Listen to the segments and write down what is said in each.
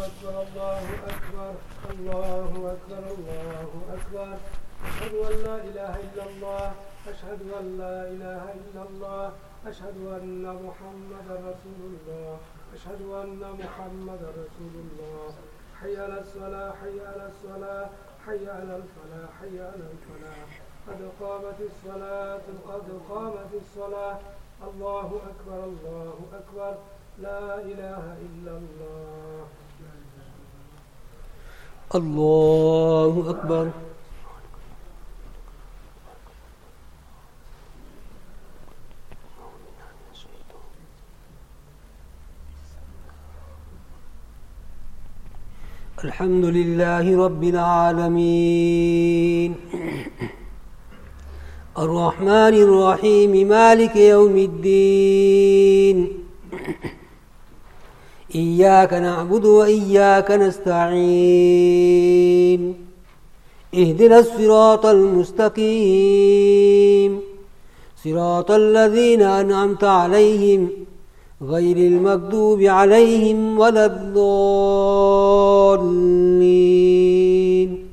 أكبر الله أكبر الله أكبر الله أكبر أشهد أن لا إله إلا الله أشهد أن لا إله إلا الله أشهد أن محمدا رسول الله أشهد أن محمدا رسول الله حي على الصلاة حي على الصلاة حي على الفلاح حي على الفلاح قد قامت الصلاة قد قامت الصلاة الله أكبر الله أكبر لا إله إلا الله الله أكبر الحمد لله رب العالمين الرحمن الرحيم مالك يوم الدين إياك نعبد وإياك نستعين اهدنا الصراط المستقيم صراط الذين أنعمت عليهم غير المغضوب عليهم ولا الضالين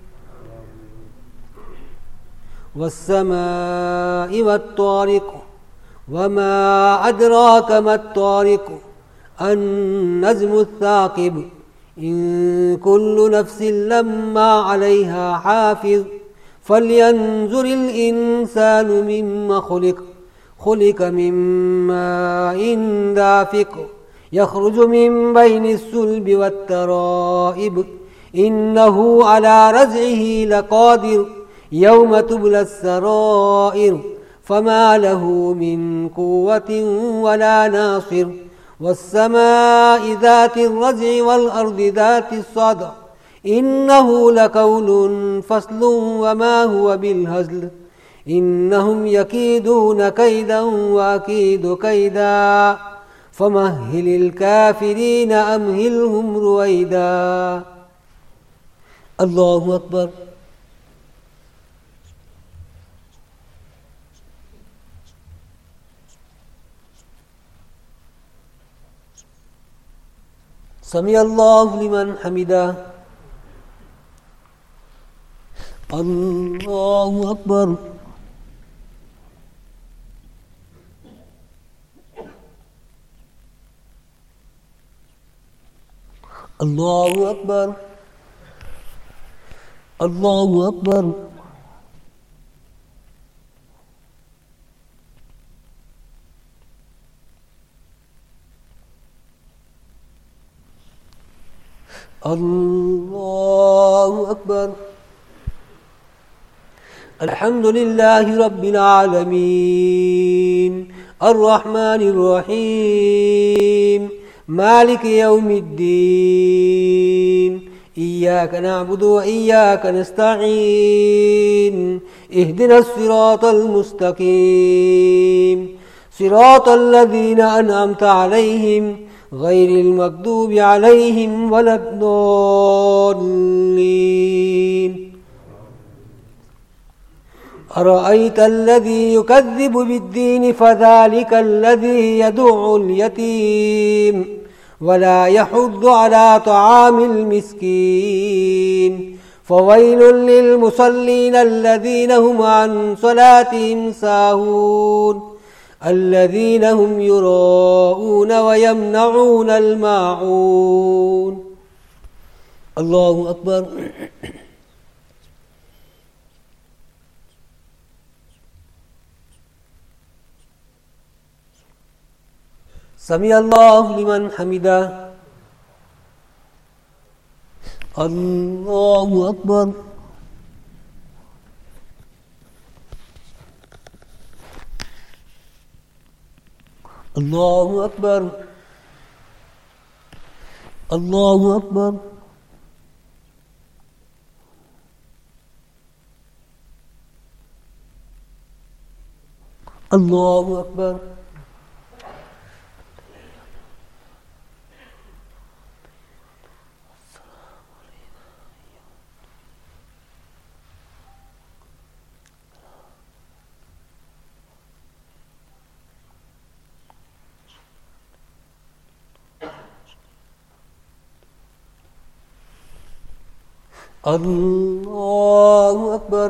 والسماء والطارق وما أدراك ما الطارق النجم الثاقب إن كل نفس لما عليها حافظ فلينظر الإنسان مما خلق من ماء دافق يخرج من بين الصلب والترائب إنه على رجعه لقادر يوم تبلى السرائر فما له من قوة ولا ناصر والسماء ذات الرجع والأرض ذات الصدع إنه لقول فصل وما هو بالهزل إنهم يكيدون كيدا وأكيد كيدا فمهل الكافرين أمهلهم رويدا الله أكبر سمع الله لمن حمده الله أكبر الله أكبر الله أكبر الله أكبر الحمد لله رب العالمين الرحمن الرحيم مالك يوم الدين إياك نعبد وإياك نستعين اهدنا الصراط المستقيم صراط الذين أنعمت عليهم غير المغضوب عليهم ولا الضالين أرأيت الذي يكذب بالدين فذلك الذي يدع اليتيم ولا يحض على طعام المسكين فويل للمصلين الذين هم عن صلاتهم ساهون الذين هم يراءون ويمنعون الماعون الله أكبر سمع الله لمن حمده الله أكبر الله أكبر الله أكبر الله أكبر Allahu Akbar.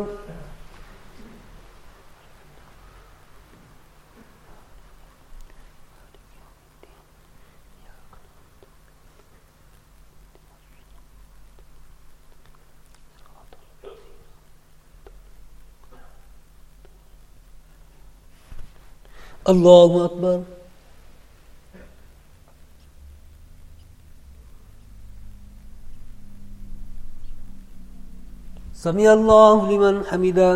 Allahu Akbar. Sami Allahu liman hamidah.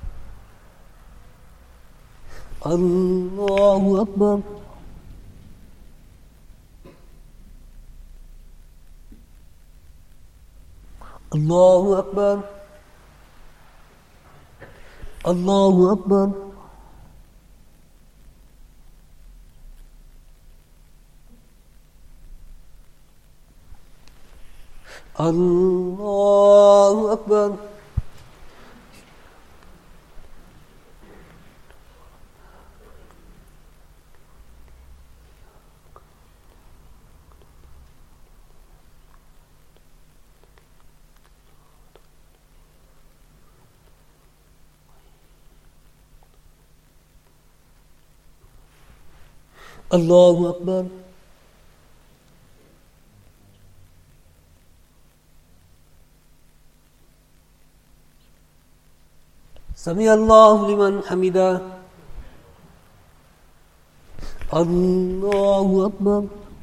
Allahu Akbar. Allahu Akbar. Allahu Akbar. Allahu Akbar. Allahu Akbar. Sami Allahu liman hamidah. Allahu Akbar.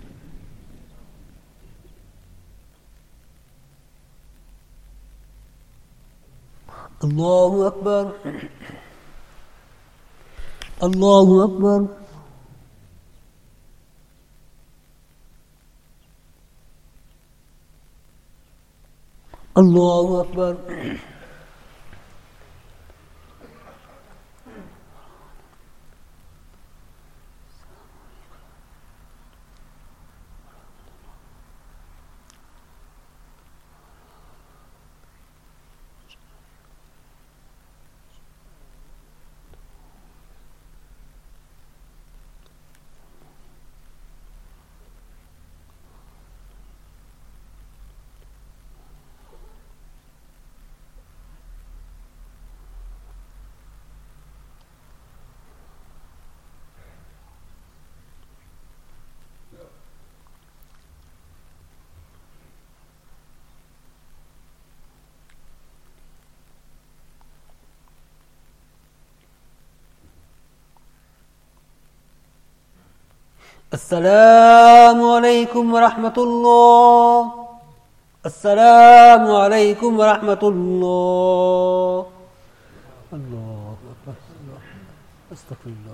Allahu Akbar. Allahu Akbar. Allahu Akbar. Assalamualaikum warahmatullahi. Assalamualaikum warahmatullahi. Allahu Akbar. Astaghfirullah.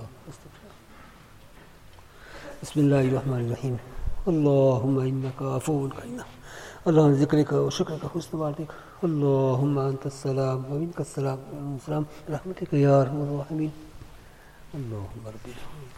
Bismillahirrahmanirrahim. Allahumma innaka afuwwun karim. Allahumma zikrika wa shukrika husnu ibadatik. Allahumma antas salam wa minkas salam. Salam rahmatika ya arhamar rahimin. Allahumma rabbil alamin.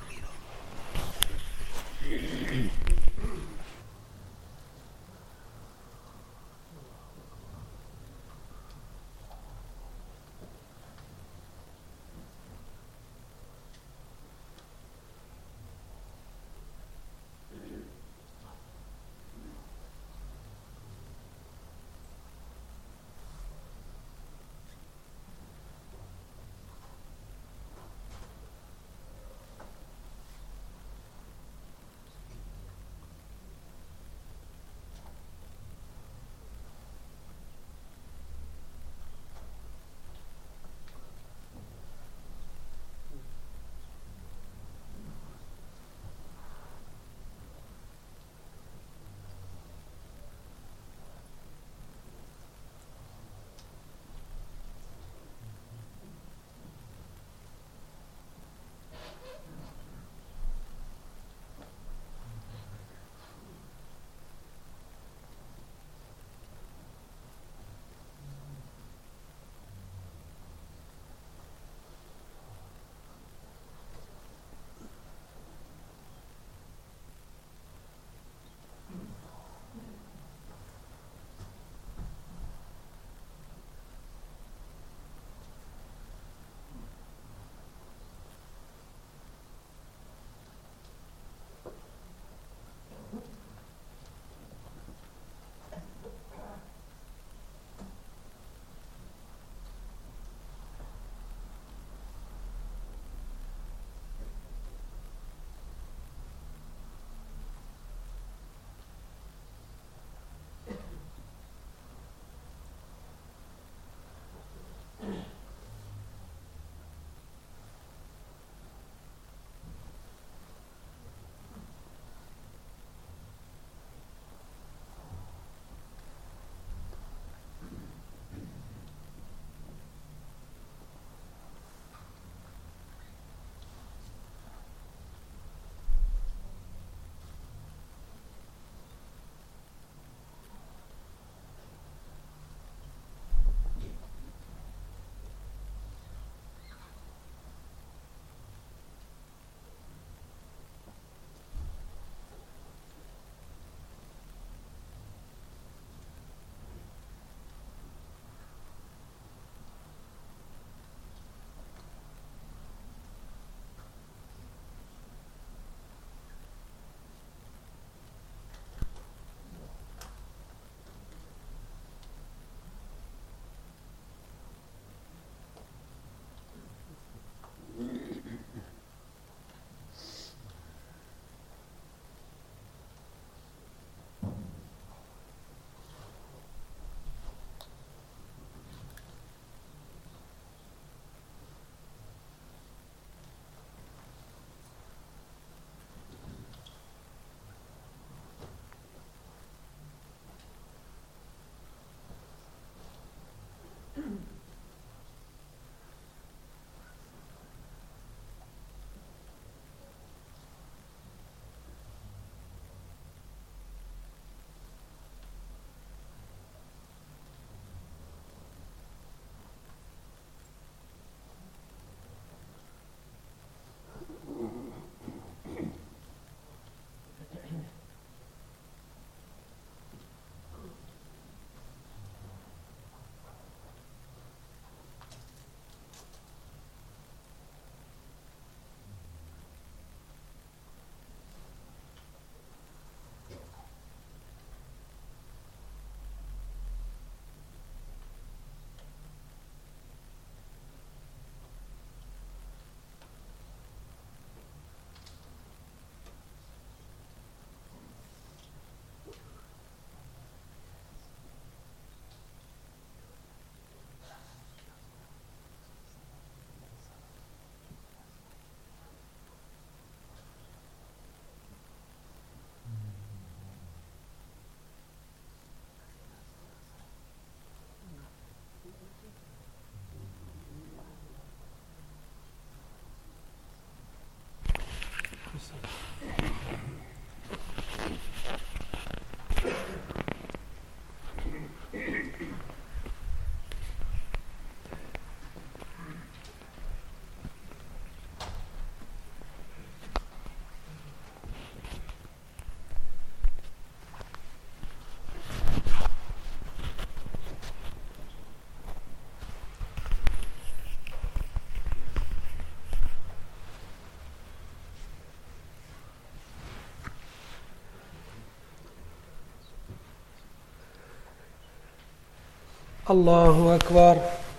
الله أكبر.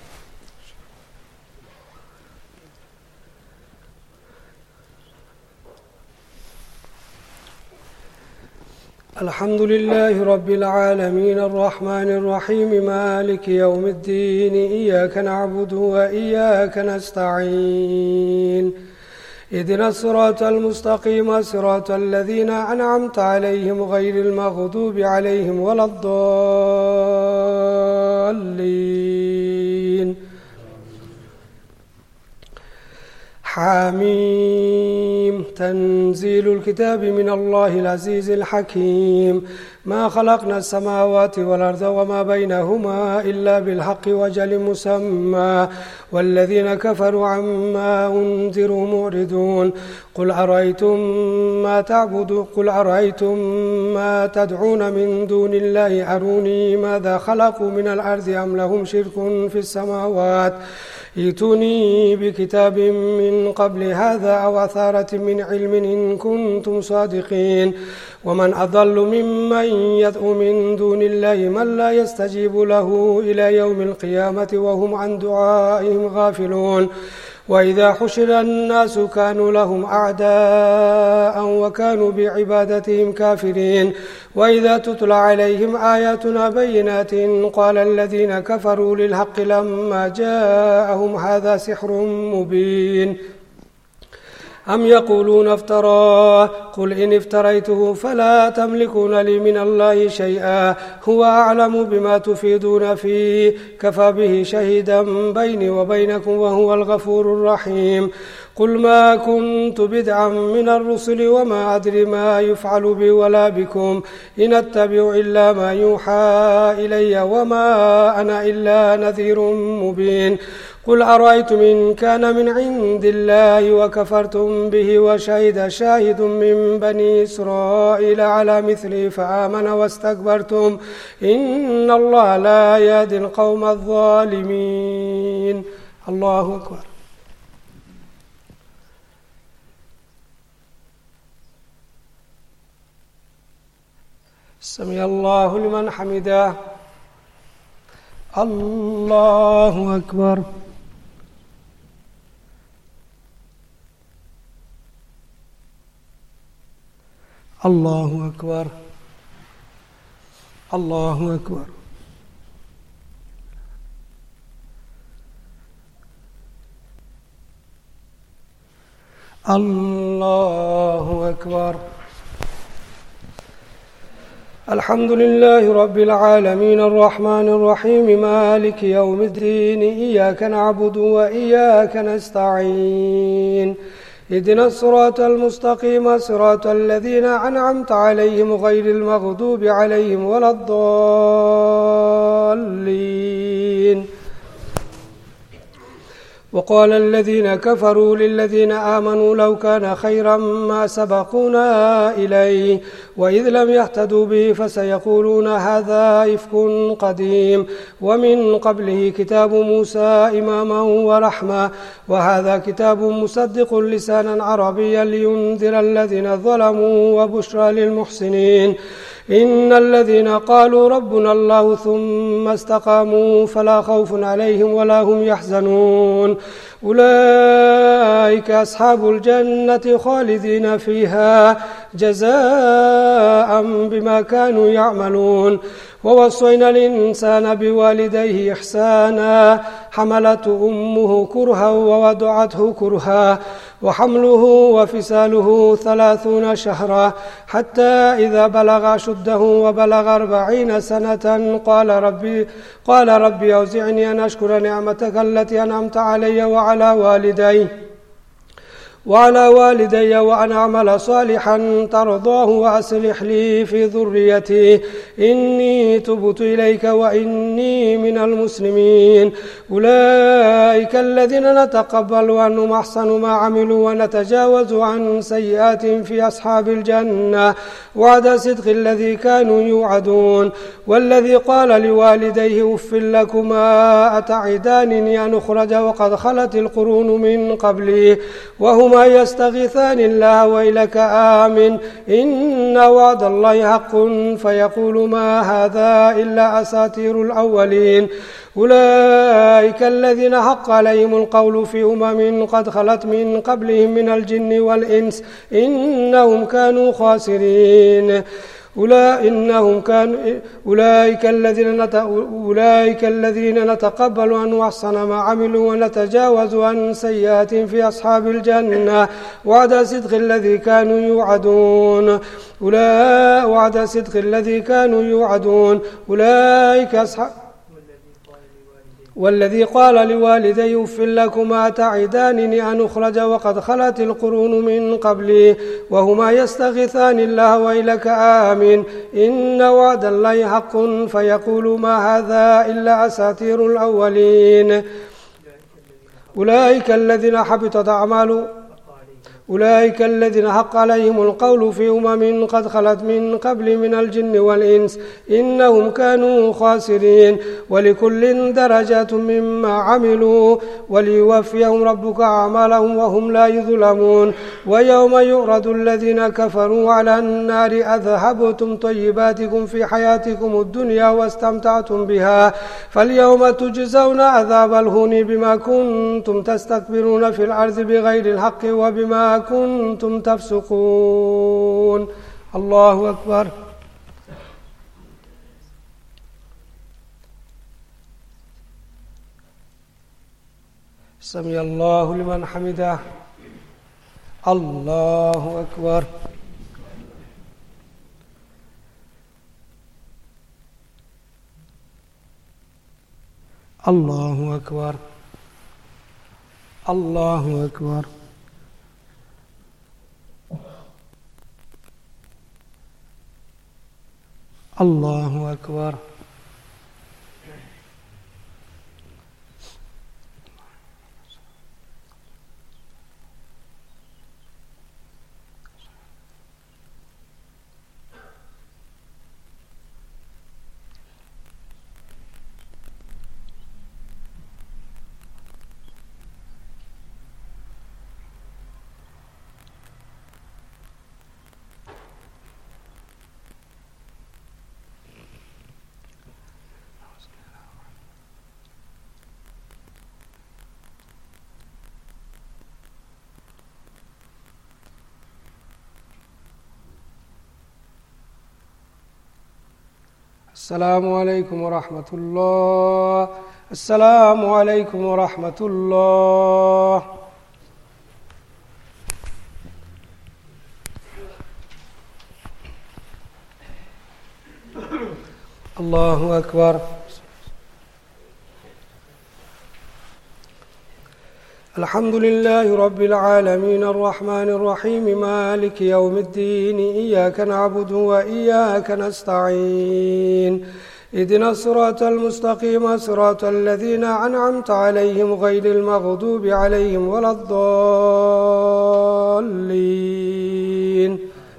الحمد لله رب العالمين الرحمن الرحيم مالك يوم الدين إياك نعبد وإياك نستعين اهدنا الصراط المستقيم صراط الذين أنعمت عليهم غير المغضوب عليهم ولا الضالين. حميم تنزيل الكتاب من الله العزيز الحكيم ما خلقنا السماوات والأرض وما بينهما إلا بالحق وجل مسمى والذين كفروا عما أنذروا معرضون. قل أرأيتم ما تدعون من دون الله أروني ماذا خلقوا من الأرض أم لهم شرك في السماوات ائتوني بكتاب من قبل هذا أو أثارة من علم إن كنتم صادقين. ومن أضل ممن يدعو من دون الله من لا يستجيب له إلى يوم القيامة وهم عن دعائهم غافلون. وإذا حشر الناس كانوا لهم أعداء وكانوا بعبادتهم كافرين. وإذا تتلى عليهم آياتنا بينات قال الذين كفروا للحق لما جاءهم هذا سحر مبين. أم يقولون افتراه قل إن افتريته فلا تملكون لي من الله شيئا هو أعلم بما تفيدون فيه كفى به شهيدا بيني وبينكم وهو الغفور الرحيم. قل ما كنت بدعا من الرسل وما أدري ما يفعل بي ولا بكم إن أتبع إلا ما يوحى إلي وما أنا إلا نذير مبين. قل أرأيتم إن كان من عند الله وكفرتم به وشهد شاهد من بني إسرائيل على مثله فآمن واستكبرتم إن الله لا يهدي القوم الظالمين. الله أكبر. سمع الله لمن حمده. الله أكبر. الله أكبر. الله أكبر. الله أكبر. الحمد لله رب العالمين الرحمن الرحيم مالك يوم الدين إياك نعبد وإياك نستعين اهدنا الصراط المستقيم صراط الذين أنعمت عليهم غير المغضوب عليهم ولا الضالين. وقال الذين كفروا للذين آمنوا لو كان خيرا ما سبقونا إليه وإذ لم يهتدوا به فسيقولون هذا إفك قديم ومن قبله كتاب موسى إماما ورحمة وهذا كتاب مصدق لسانا عربيا لينذر الذين ظلموا وبشرى للمحسنين. إن الذين قالوا ربنا الله ثم استقاموا فلا خوف عليهم ولا هم يحزنون أولئك أصحاب الجنة خالدين فيها جزاء بما كانوا يعملون. ووصينا الإنسان بوالديه إحسانا حملته أمه كرها ووضعته كرها وحمله وفصاله 30 شهرا حتى إذا بلغ أشده وبلغ 40 سنة قال ربي أوزعني أن أشكر نعمتك التي أنعمت علي وعلى والدي وأن أعمل صالحا ترضاه وأصلح لي في ذريتي إني تبت إليك وإني من المسلمين. أولئك الذين نتقبل عنهم أحسن ما عملوا ونتجاوز عن سيئات في أصحاب الجنة وعد صدق الذي كانوا يوعدون. والذي قال لوالديه أف لكما أتعدانني أن أخرج وقد خلت القرون من قبلي وهما وهما يستغيثان الله ويلك آمن إن وعد الله حق فيقول ما هذا إلا أساطير الأولين أولئك الذين حق عليهم القول في قد خلت من قبلهم من الجن والإنس إنهم كانوا خاسرين أولئك الذين نتقبل عنهم أحسن ما عملوا ونتجاوز عن سيئات في أصحاب الجنة وعد صدق الذي كانوا يوعدون أولئك أصحاب والذي قال لوالديه اف لكما تعدانني أن أخرج وقد خلت القرون من قبلي وهما يستغيثان الله ويلك آمن إن وعد الله حق فيقول ما هذا إلا أساطير الأولين أولئك الذين حق عليهم القول في قد خلت من قبل من الجن والإنس إنهم كانوا خاسرين ولكل درجات مما عملوا وليوفيهم ربك أعمالهم وهم لا يظلمون ويوم يعرض الذين كفروا على النار أذهبتم طيباتكم في حياتكم الدنيا واستمتعتم بها فاليوم تجزون عذاب الهون بما كنتم تستكبرون في الأرض بغير الحق وبما كنتم تفسقون. الله أكبر. سمع الله لمن حمده. الله أكبر. الله أكبر. الله أكبر. الله أكبر. السلام عليكم ورحمة الله. السلام عليكم ورحمة الله. الله أكبر. الحمد لله رب العالمين الرحمن الرحيم مالك يوم الدين إياك نعبد وإياك نستعين اهدنا الصراط المستقيم صراط الذين أنعمت عليهم غير المغضوب عليهم ولا الضالين.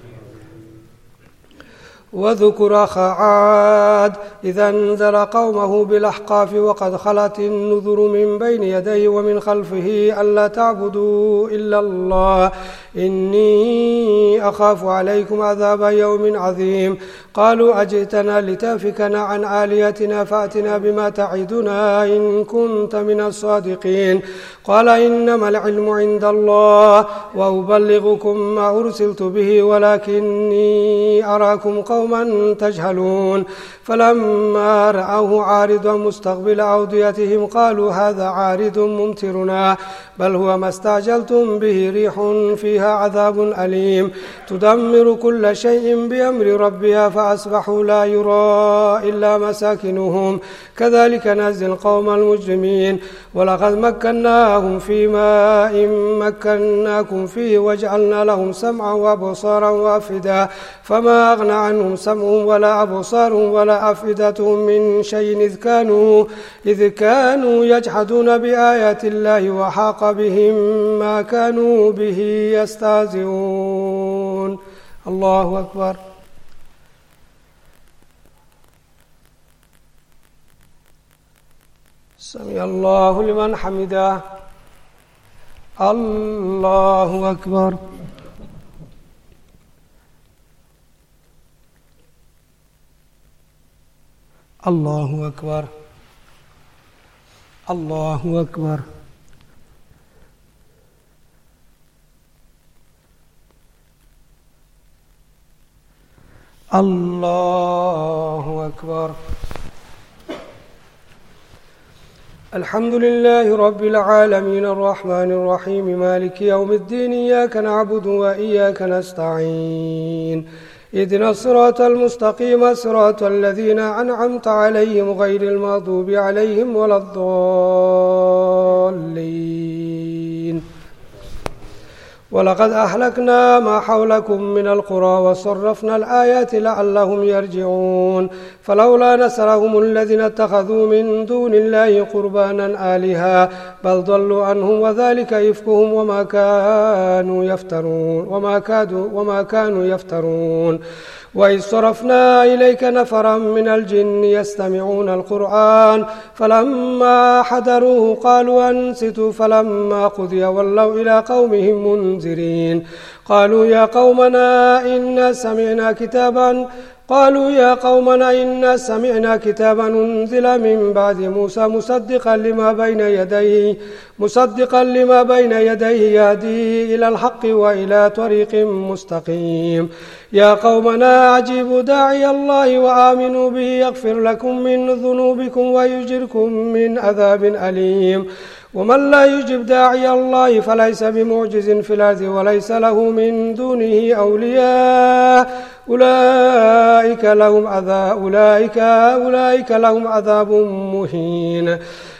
واذكر أخا عاد إذا أنذر قومه بالأحقاف وقد خلت النذر من بين يديه ومن خلفه ألا تعبدوا إلا الله إني أخاف عليكم عذاب يوم عظيم. قالوا أجئتنا لتافكنا عن آلهتنا فأتنا بما تعدنا إن كنت من الصادقين. قال إنما العلم عند الله وأبلغكم ما أرسلت به ولكني أراكم قوما تجهلون. فلما رأوه عارضا مستقبل أوديتهم قالوا هذا عارض ممطرنا بل هو ما استعجلتم به ريح فيها عذاب أليم تدمر كل شيء بأمر ربها فأصبحوا لا يرى إلا مساكنهم كذلك نجزي القوم المجرمين. ولقد مكناهم في ماء مكناكم فيه وجعلنا لهم سمعا وأبصارا وأفئدة فما أغنى عنهم سمعهم ولا أبصارهم ولا أفئدتهم من شيء إذ كانوا يجحدون بآيات الله وحاق بهم ما كانوا به يستهزئون. الله أكبر. سمع الله لمن حمده. الله أكبر. الله أكبر. الله أكبر. الله أكبر. الحمد لله رب العالمين الرحمن الرحيم مالك يوم الدين إياك نعبد وإياك نستعين اهدنا الصراط المستقيم صراط الذين أنعمت عليهم غير المغضوب عليهم ولا الضالين. ولقد أهلكنا ما حولكم من القرى وصرفنا الآيات لعلهم يرجعون فلولا نصرهم الذين اتخذوا من دون الله قربانا آلهة بل ضلوا عنهم وذلك إفكهم وما كانوا يفترون وإذ صرفنا إليك نفرا من الجن يستمعون القرآن فلما حضروه قالوا أنصتوا فلما قضي ولوا إلى قومهم منذرين قالوا يا قومنا إنا سمعنا كتابا أنزل من بعد موسى مصدقا لما بين يديه يهدي إلى الحق وإلى طريق مستقيم يا قومنا أجيبوا داعي الله وآمنوا به يغفر لكم من ذنوبكم ويجركم من عذاب أليم ومن لا يجب داعي الله فليس بمعجز في الأرض وليس له من دونه أولياء أولئك لهم عذاب مهين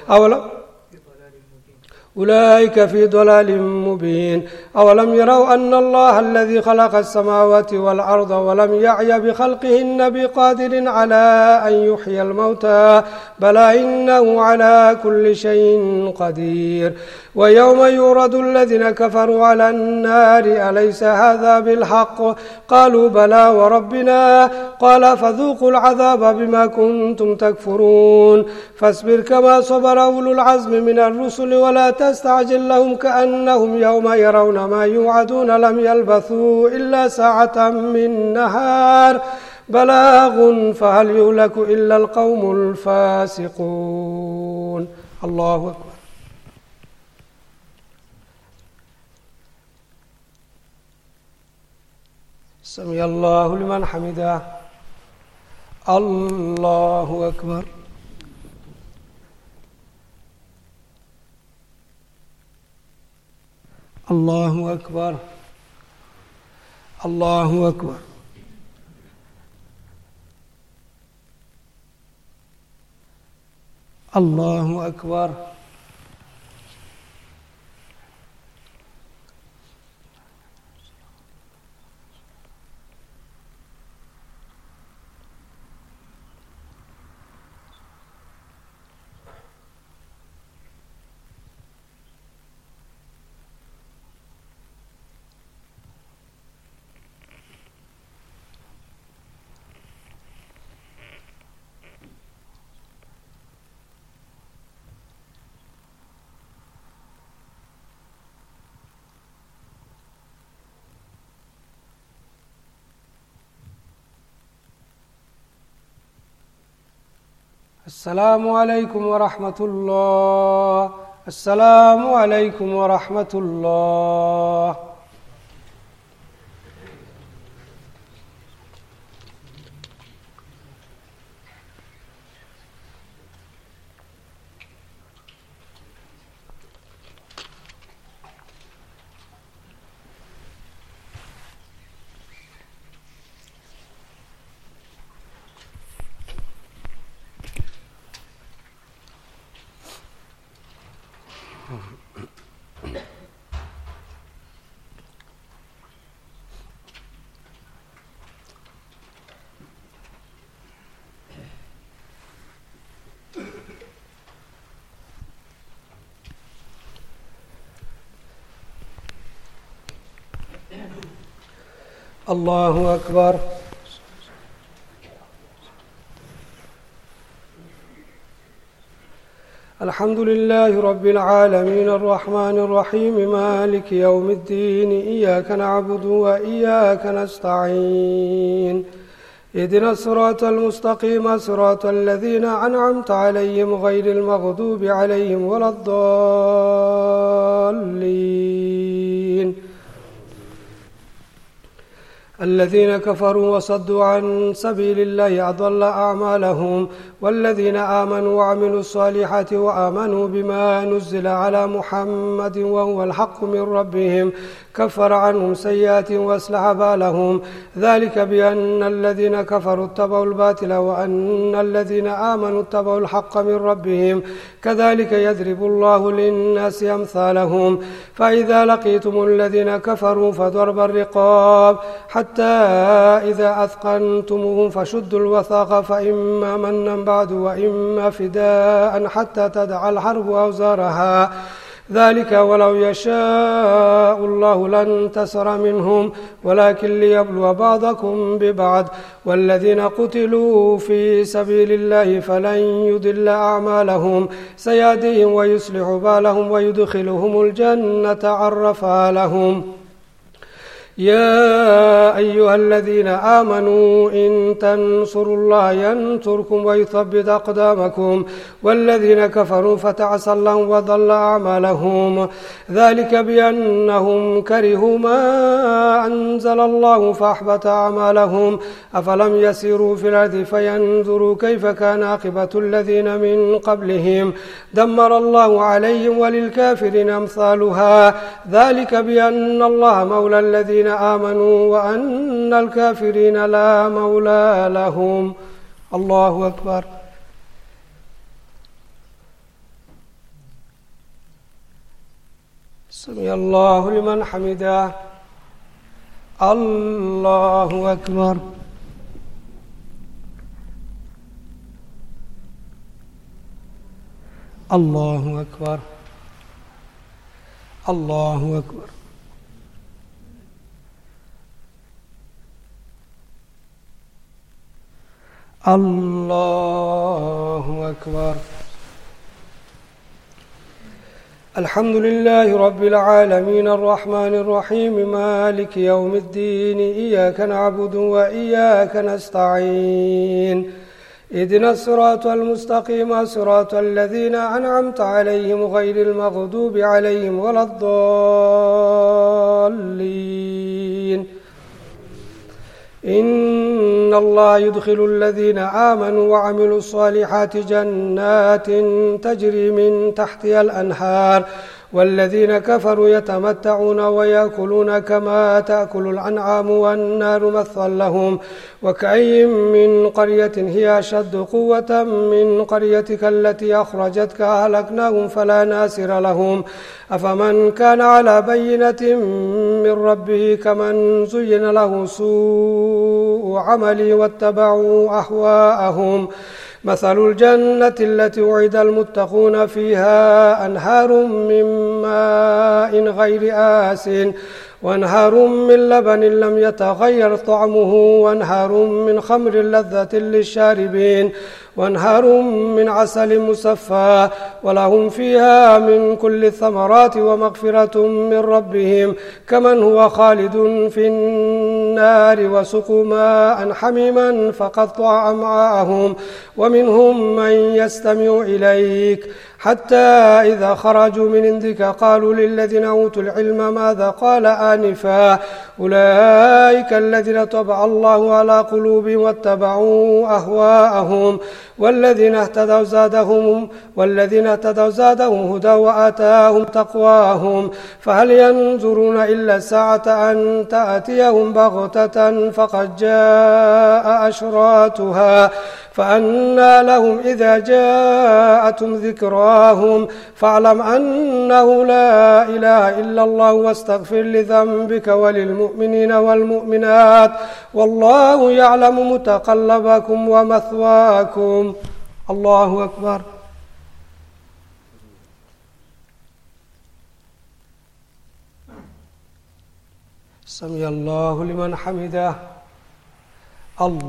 أولئك في ضلال مبين أولم يروا أن الله الذي خلق السماوات والأرض ولم يعي بخلقهن بقادر على أن يحيي الموتى بلى إنه على كل شيء قدير ويوم يعرض الذين كفروا على النار أليس هذا بالحق قالوا بلى وربنا قال فذوقوا العذاب بما كنتم تكفرون فاصبر كما صبر أولو العزم من الرسل ولا تستعجل لهم كأنهم يوم يرون ما يوعدون لم يلبثوا إلا ساعة من نهار بلاغ فهل يهلك إلا القوم الفاسقون. الله أكبر. سمع الله لمن حمده. الله أكبر. الله أكبر. الله أكبر. الله أكبر. السلام عليكم ورحمة الله. السلام عليكم ورحمة الله. الله أكبر. الحمد لله رب العالمين الرحمن الرحيم مالك يوم الدين إياك نعبد وإياك نستعين اهدنا الصراط المستقيم صراط الذين أنعمت عليهم غير المغضوب عليهم ولا الضالين الذين كفروا وصدوا عن سبيل الله أضل أعمالهم والذين آمنوا وعملوا الصالحات وآمنوا بما نزل على محمد وهو الحق من ربهم كفر عنهم سيئات وأصلح بالهم ذلك بأن الذين كفروا اتبعوا الباطل وأن الذين آمنوا اتبعوا الحق من ربهم كذلك يضرب الله للناس أمثالهم فإذا لقيتم الذين كفروا فضرب الرقاب حتى إذا أثقنتموهم فشدوا الوثاق فإما منا بعد وإما فداء حتى تدع الحرب أوزارها ذلك ولو يشاء الله لانتصر منهم ولكن ليبلو بعضكم ببعض والذين قتلوا في سبيل الله فلن يضل أعمالهم سيهديهم ويصلح بالهم ويدخلهم الجنة عرفها لهم يا أيها الذين آمنوا إن تنصروا الله ينصركم ويثبت أقدامكم والذين كفروا فتعسى لهم وضل أعمالهم ذلك بأنهم كرهوا ما أنزل الله فأحبط أعمالهم أفلم يسيروا في الأرض فينظروا كيف كان عاقبة الذين من قبلهم دمر الله عليهم وللكافرين أمثالها ذلك بأن الله مولى الذين آمنوا وأن الكافرين لا مولى لهم الله أكبر سمع الله لمن حمده الله أكبر الله أكبر الله أكبر الله أكبر الحمد لله رب العالمين الرحمن الرحيم مالك يوم الدين إياك نعبد وإياك نستعين اهدنا الصراط المستقيم صراط الذين أنعمت عليهم غير المغضوب عليهم ولا الضالين إن الله يدخل الذين آمنوا وعملوا الصالحات جنات تجري من تحتها الأنهار والذين كفروا يتمتعون ويأكلون كما تأكل الأنعام والنار مثوى لهم وكأي من قرية هي أشد قوة من قريتك التي أخرجتك أهلكناهم فلا ناصر لهم أفمن كان على بينة من ربه كمن زين له سوء عمله واتبعوا أهواءهم مثل الجنة التي وعد المتقون فيها أنهار من ماء غير آسن وانهار من لبن لم يتغير طعمه وانهار من خمر لذة للشاربين وانهار من عسل مصفى ولهم فيها من كل الثمرات ومغفرة من ربهم كمن هو خالد في النار وسقوا ماء حميما فقطع أمعاءهم ومنهم من يستمع إليك حتى إذا خرجوا من عندك قالوا للذين أوتوا العلم ماذا قال آنفا أولئك الذين طبع الله على قلوبهم واتبعوا أهواءهم والذين اهتدوا زادهم هدى وآتاهم تقواهم فهل ينظرون إلا الساعة أن تأتيهم بغتة فقد جاء أشراتها فأنى لهم إذا جاءتهم ذكراهم فاعلم أنه لا إله إلا الله واستغفر لذنبك وللمؤمنين والمؤمنات والله يعلم متقلبكم ومثواكم الله أكبر سمع الله لمن حمده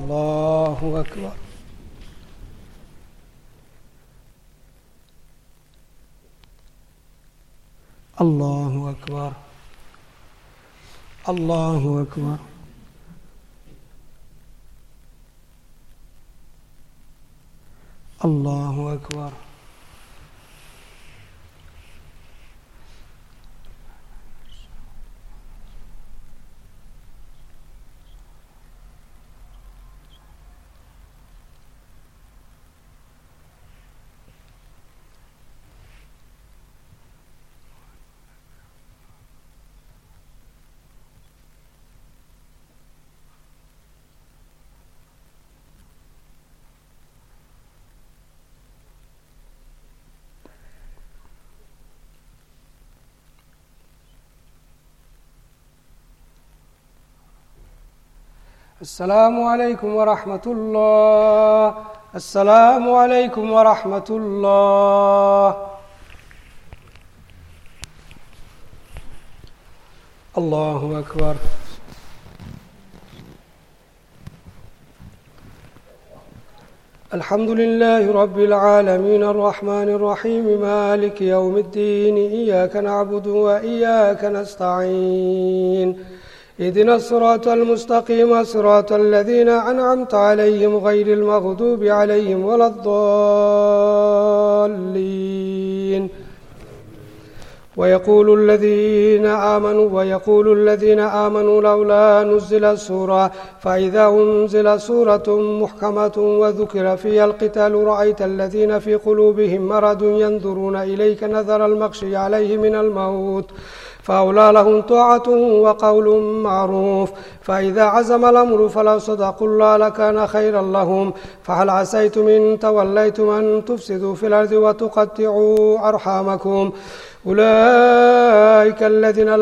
الله أكبر الله أكبر الله أكبر الله أكبر. السلام عليكم ورحمة الله. السلام عليكم ورحمة الله. الله أكبر. الحمد لله رب العالمين الرحمن الرحيم مالك يوم الدين إياك نعبد وإياك نستعين اهدنا الصراط المستقيم صراط الذين أنعمت عليهم غير المغضوب عليهم ولا الضالين. ويقول الذين آمنوا لولا نزل سورة فإذا أنزل سورة محكمة وذكر فيها القتال رأيت الذين في قلوبهم مرض ينظرون إليك نظر المغشي عليه من الموت فأولى لهم طاعة وقول معروف فإذا عزم الأمر فلو صدقوا الله لكان خيرا لهم فهل عسيتم إن توليتم أن تفسدوا في الأرض وتقطعوا أرحامكم أولئك الذين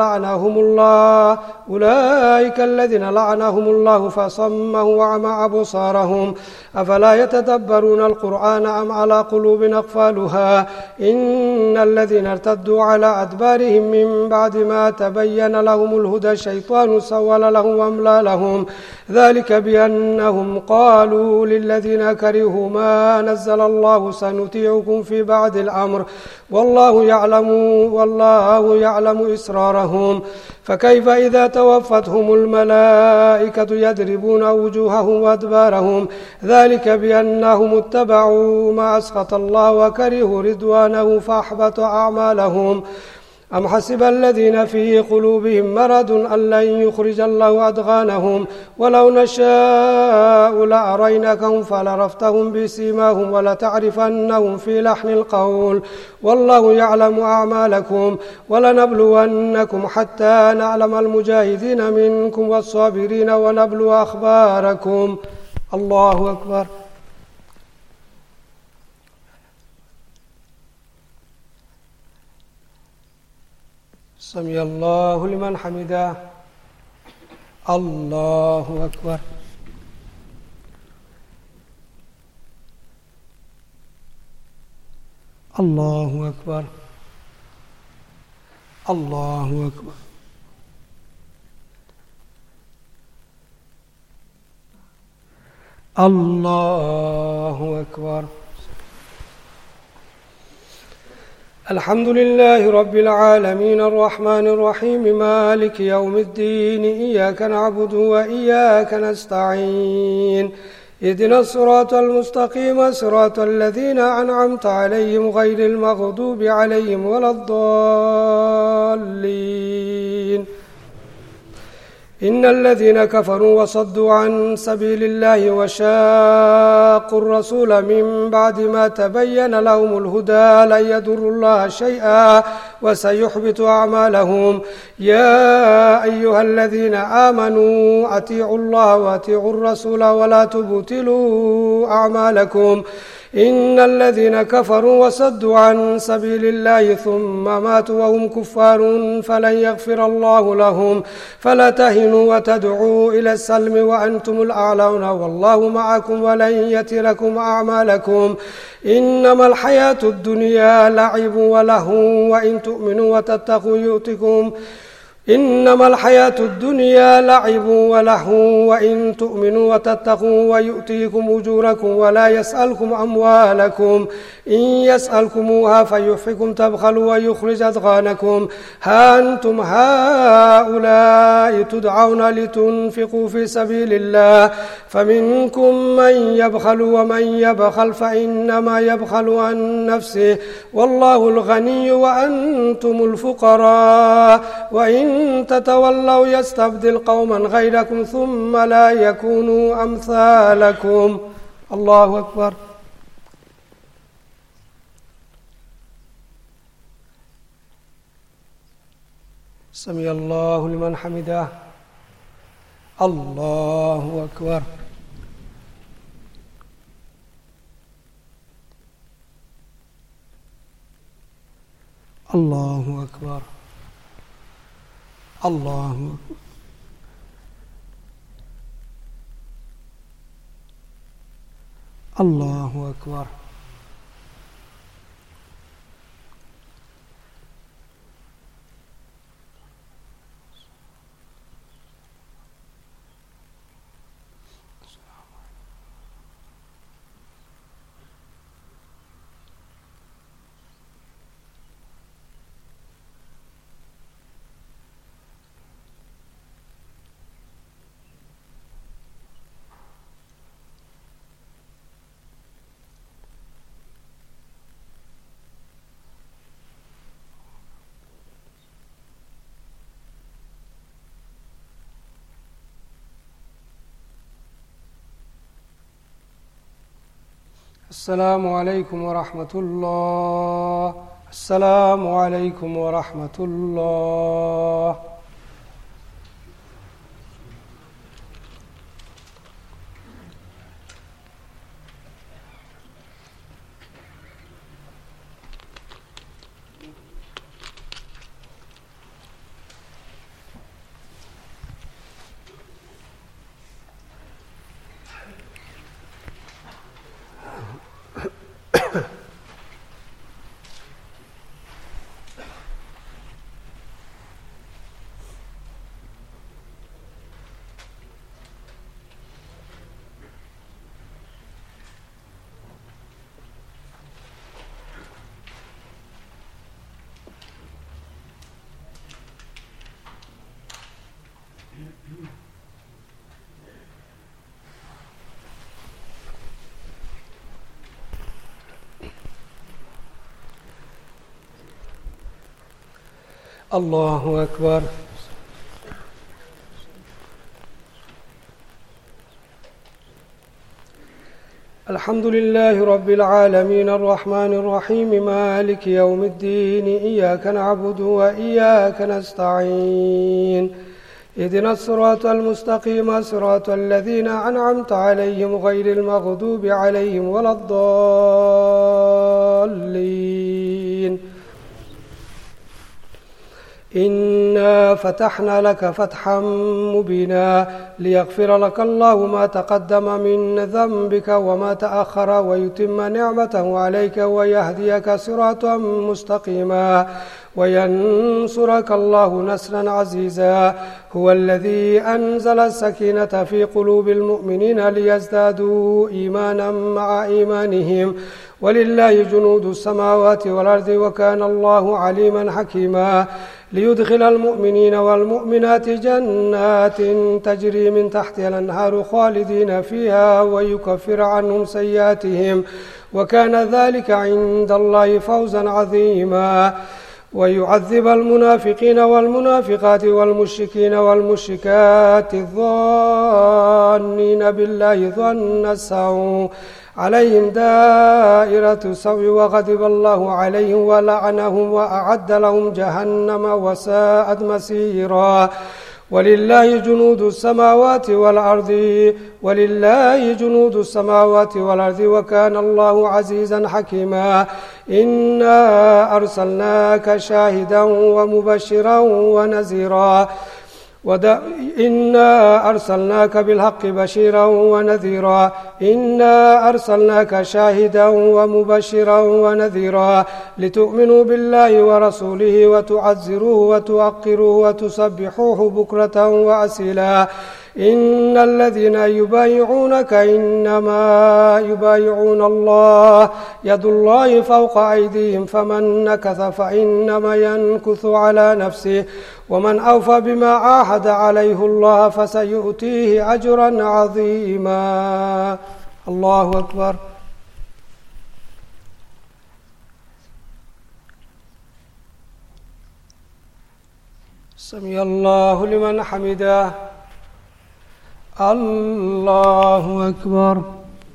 لعنهم الله فصمهم وعمى أبصارهم أفلا يتدبرون القرآن أم على قلوب أقفالها إن الذين ارتدوا على أدبارهم من بعد ما تبين لهم الهدى الشيطان سول لهم وأملى لهم ذلك بأنهم قالوا للذين كرهوا ما نزل الله سنطيعكم في بعض الأمر والله يعلم إسرارهم فكيف إذا توفتهم الملائكة يضربون وجوههم وأدبارهم ذلك بأنهم اتبعوا ما أسخط الله وكرهوا رضوانه فأحبط أعمالهم أم حسب الذين في قلوبهم مرض أن لن يخرج الله أضغانهم ولو نشاء لأريناكهم فلرفتهم بسيماهم ولتعرفنهم في لحن القول والله يعلم أعمالكم ولنبلونكم حتى نعلم المجاهدين منكم والصابرين ونبلو أخباركم. الله أكبر. سمع الله لمن حمده. الله أكبر. الله أكبر. الله أكبر. الله أكبر. الحمد لله رب العالمين الرحمن الرحيم مالك يوم الدين إياك نعبد وإياك نستعين اهدنا الصراط المستقيم صراط الذين أنعمت عليهم غير المغضوب عليهم ولا الضالين. إن الذين كفروا وصدوا عن سبيل الله وشاقوا الرسول من بعد ما تبين لهم الهدى لن يضروا الله شيئا وسيحبط أعمالهم. يا أيها الذين آمنوا أطيعوا الله وأطيعوا الرسول ولا تبطلوا أعمالكم إن الذين كفروا وصدوا عن سبيل الله ثم ماتوا وهم كفار فلن يغفر الله لهم فلا تهنوا وتدعوا إلى السلم وأنتم الأعلون والله معكم ولن يتركم أعمالكم إنما الحياة الدنيا لعب ولهو وإن تؤمنوا وتتقوا إنما الحياة الدنيا لعب ولهو وإن تؤمنوا وتتقوا ويؤتيكم أجوركم ولا يسألكم أموالكم إن يسألكموها فيحفكم تبخلوا ويخرج أضغانكم ها أنتم هؤلاء تدعون لتنفقوا في سبيل الله فمنكم من يبخل ومن يبخل فإنما يبخل عن نفسه والله الغني وأنتم الفقراء وإن تتولوا يستبدل قوما غيركم ثم لا يكونوا أمثالكم. الله أكبر. سمع الله لمن حمده. الله أكبر. الله أكبر. الله أكبر. الله أكبر. السلام عليكم ورحمة الله. السلام عليكم ورحمة الله. الله أكبر. الحمد لله رب العالمين الرحمن الرحيم مالك يوم الدين إياك نعبد وإياك نستعين اهدنا الصراط المستقيم صراط الذين أنعمت عليهم غير المغضوب عليهم ولا الضالين. إنا فتحنا لك فتحا مبينا ليغفر لك الله ما تقدم من ذنبك وما تأخر ويتم نعمته عليك ويهديك صراطا مستقيما وينصرك الله نصرا عزيزا. هو الذي أنزل السكينة في قلوب المؤمنين ليزدادوا إيمانا مع إيمانهم ولله جنود السماوات والأرض وكان الله عليما حكيما. ليدخل المؤمنين والمؤمنات جنات تجري من تحتها الأنهار خالدين فيها ويكفر عنهم سيئاتهم وكان ذلك عند الله فوزا عظيما. ويعذب المنافقين والمنافقات والمشركين والمشركات الظانين بالله ظن السوء عليهم دائرة سوء وغضب الله عليهم ولعنهم وأعد لهم جهنم وساءت مسيرا. ولله جنود السماوات والأرض وكان الله عزيزا حكيما. إنا أرسلناك شاهدا ومبشرا ونذيرا إنا أرسلناك بالحق بشيرا ونذيرا إنا أرسلناك شاهدا ومبشرا ونذيرا لتؤمنوا بالله ورسوله وتعزروه وتوقروه وتسبحوه بكرة وأصيلا إن الذين يبايعونك إنما يبايعون الله يد الله فوق أيديهم فمن نكث فإنما ينكث على نفسه ومن أوفى بما عاهد عليه الله فسيؤتيه أجرا عظيما. الله أكبر. سمع الله لمن حمده. الله أكبر.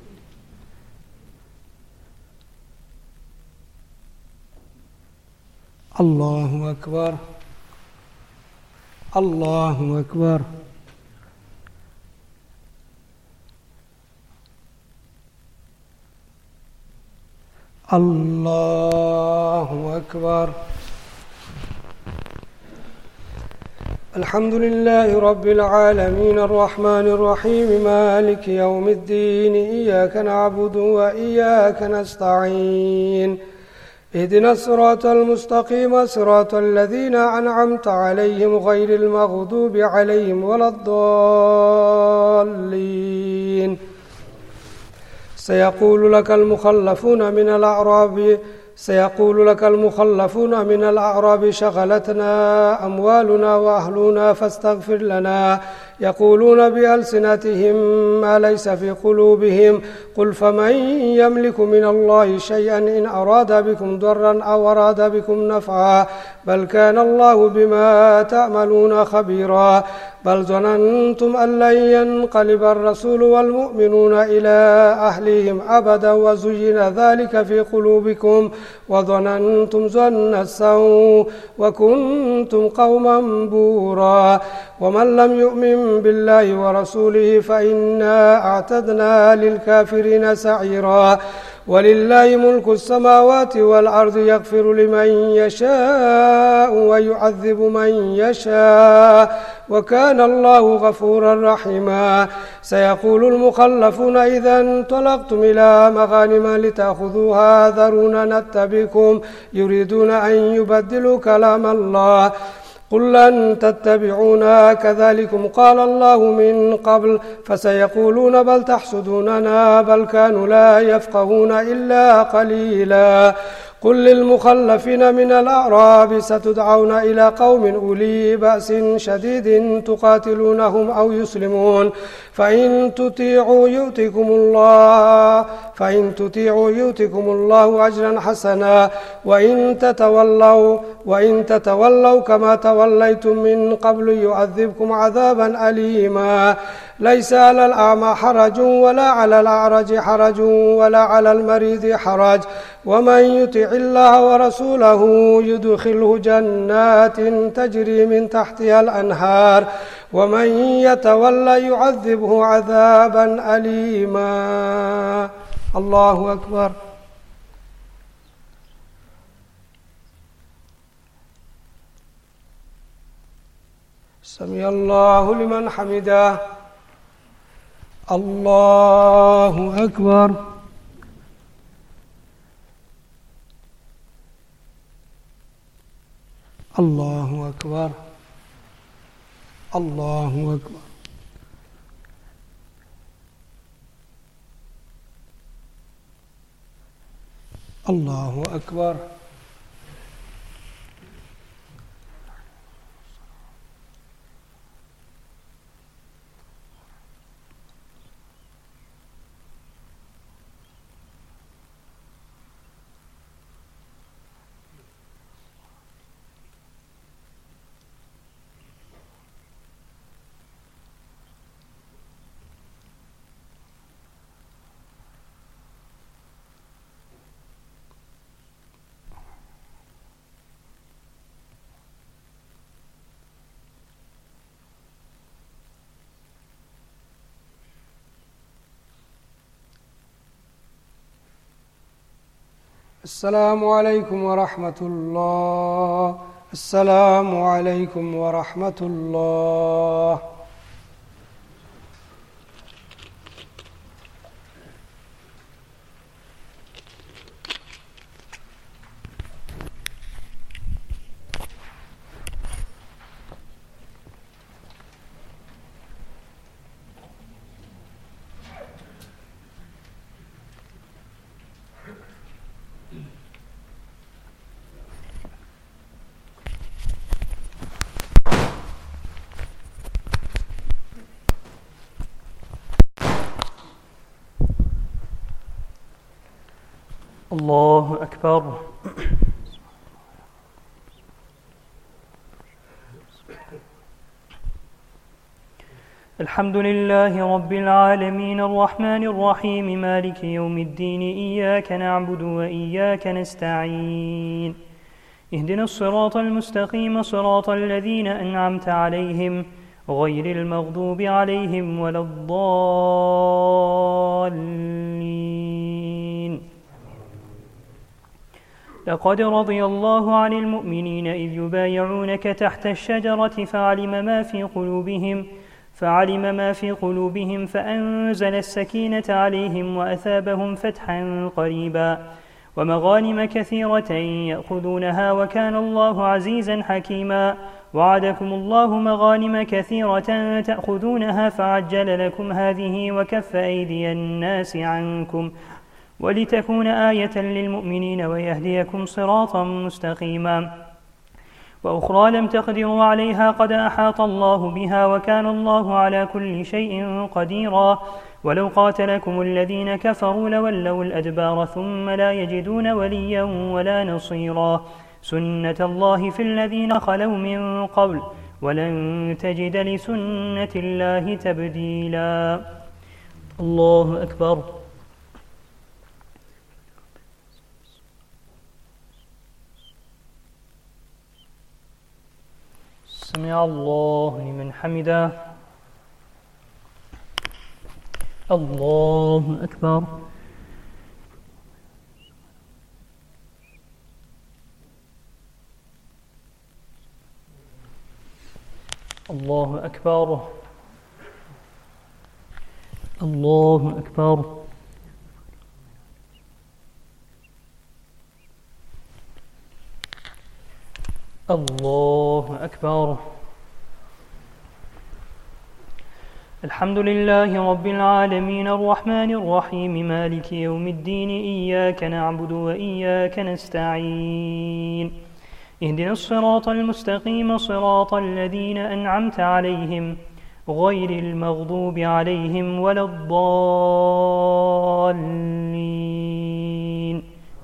الله أكبر. الله أكبر. الله أكبر. الحمد لله رب العالمين الرحمن الرحيم مالك يوم الدين إياك نعبد وإياك نستعين اهدنا الصراط المستقيم صراط الذين أنعمت عليهم غير المغضوب عليهم ولا الضالين. سيقول لك المخلفون من الأعراب شغلتنا أموالنا وأهلنا فاستغفر لنا يقولون بألسنتهم ما ليس في قلوبهم قل فمن يملك من الله شيئا إن أراد بكم ضرا أو أراد بكم نفعا بل كان الله بما تعملون خبيرا بل ظننتم أن لن ينقلب الرسول والمؤمنون إلى أهلهم أبدا وزين ذلك في قلوبكم وظننتم ظن السوء وكنتم قوما بورا ومن لم يؤمن بالله ورسوله فإنا أعتدنا للكافرين سعيرا ولله ملك السماوات والأرض يغفر لمن يشاء ويعذب من يشاء وكان الله غفورا رحيما. سيقول المخلفون إذا انطلقتم إلى مغانم لتأخذوها ذرونا نتبعكم يريدون أن يبدلوا كلام الله قل لن تتبعونا كذلكم قال الله من قبل فسيقولون بل تحسدوننا بل كانوا لا يفقهون إلا قليلا. قل للمخلفين من الأعراب ستدعون إلى قوم أولي بأس شديد تقاتلونهم أو يسلمون فإن تطيعوا يؤتكم الله أجرا حسنا وإن تتولوا كما توليتم من قبل يعذبكم عذابا أليما. ليس على الأعمى حرج ولا على الأعرج حرج ولا على المريض حرج ومن يطع الله ورسوله يدخله جنات تجري من تحتها الأنهار ومن يتولى يعذبه عذابا أليما. الله أكبر. سمع الله لمن حمده. الله أكبر. الله أكبر. الله أكبر. الله أكبر. السلام عليكم ورحمة الله. السلام عليكم ورحمة الله. الله أكبر. الحمد لله رب العالمين الرحمن الرحيم مالك يوم الدين إياك نعبد وإياك نستعين اهدنا الصراط المستقيم صراط الذين أنعمت عليهم غير المغضوب عليهم ولا الضالين. لقد رضي الله عن المؤمنين إذ يبايعونك تحت الشجرة فعلم ما في قلوبهم فأنزل السكينة عليهم وأثابهم فتحا قريبا ومغانم كثيرة يأخذونها وكان الله عزيزا حكيما. وعدكم الله مغانم كثيرة تأخذونها فعجل لكم هذه وكف أيدي الناس عنكم ولتكون آية للمؤمنين ويهديكم صراطا مستقيما. وأخرى لم تقدروا عليها قد أحاط الله بها وكان الله على كل شيء قديرا. ولو قاتلكم الذين كفروا لولوا الأدبار ثم لا يجدون وليا ولا نصيرا. سنة الله في الذين خلوا من قبل ولن تجد لسنة الله تبديلا. الله أكبر. سمع الله لمن حمده. الله أكبر. الله أكبر. الله أكبر. الله أكبر. الحمد لله رب العالمين الرحمن الرحيم مالك يوم الدين إياك نعبد وإياك نستعين اهدنا الصراط المستقيم صراط الذين أنعمت عليهم غير المغضوب عليهم ولا الضالين.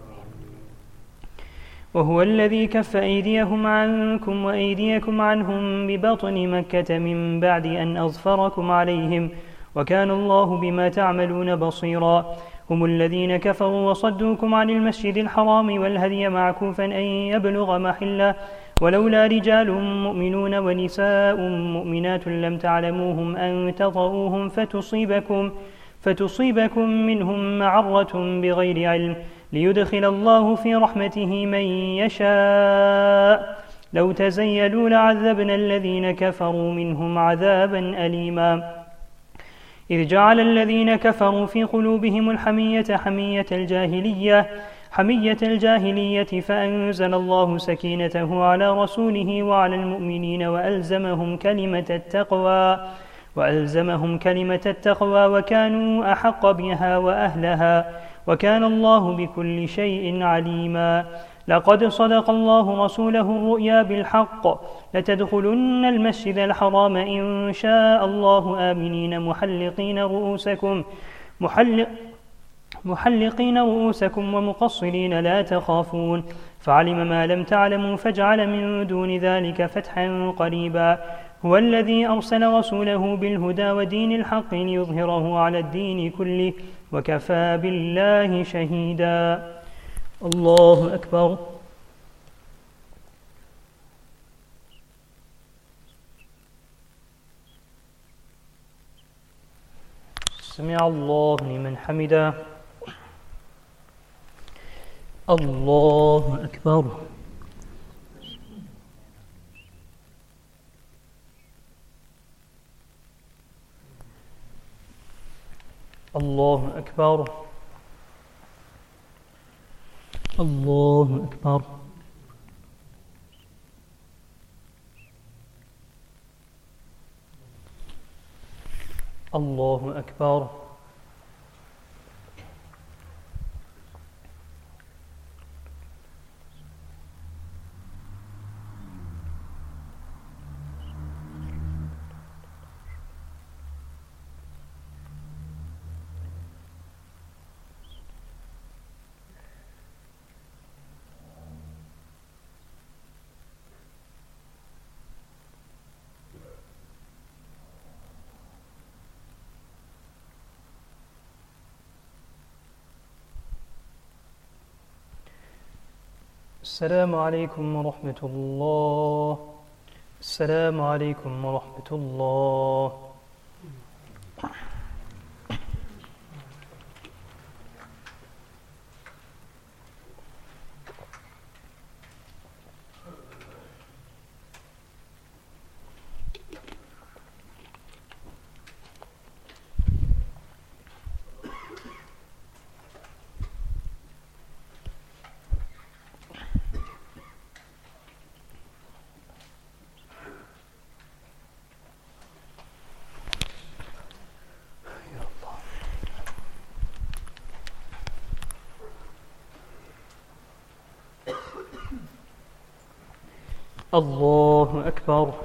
وهو الذي كف أيديهم عنكم وأيديكم عنهم ببطن مكة من بعد أن أظفركم عليهم وكان الله بما تعملون بصيرا. هم الذين كفروا وصدوكم عن المسجد الحرام والهدي معكوفا أن يبلغ محله ولولا رجال مؤمنون ونساء مؤمنات لم تعلموهم أن تطؤوهم فتصيبكم منهم معرة بغير علم ليدخل الله في رحمته من يشاء. لو تزيلوا لعذبنا الذين كفروا منهم عذابا أليما. إذ جعل الذين كفروا في قلوبهم الحمية حمية الجاهلية فأنزل الله سكينته على رسوله وعلى المؤمنين وألزمهم كلمة التقوى وكانوا أحق بها وأهلها وكان الله بكل شيء عليما. لقد صدق الله رسوله الرؤيا بالحق لتدخلن المسجد الحرام إن شاء الله آمنين محلقين رؤوسكم ومقصرين لا تخافون فعلم ما لم تعلموا فاجعل من دون ذلك فتحا قريبا. هو الذي أرسل رسوله بالهدى ودين الحق ليظهره على الدين كله وكفى بالله شهيدا. الله أكبر. سمع الله لمن حمده. الله أكبر. الله أكبر الله أكبر الله أكبر السلام عليكم ورحمة الله السلام عليكم ورحمة الله الله أكبر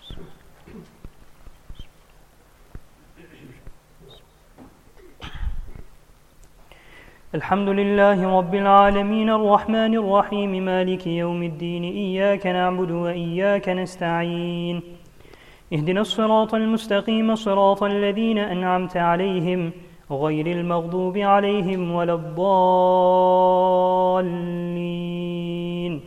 الحمد لله رب العالمين الرحمن الرحيم مالك يوم الدين إياك نعبد وإياك نستعين اهدنا الصراط المستقيم صراط الذين أنعمت عليهم غير المغضوب عليهم ولا الضالين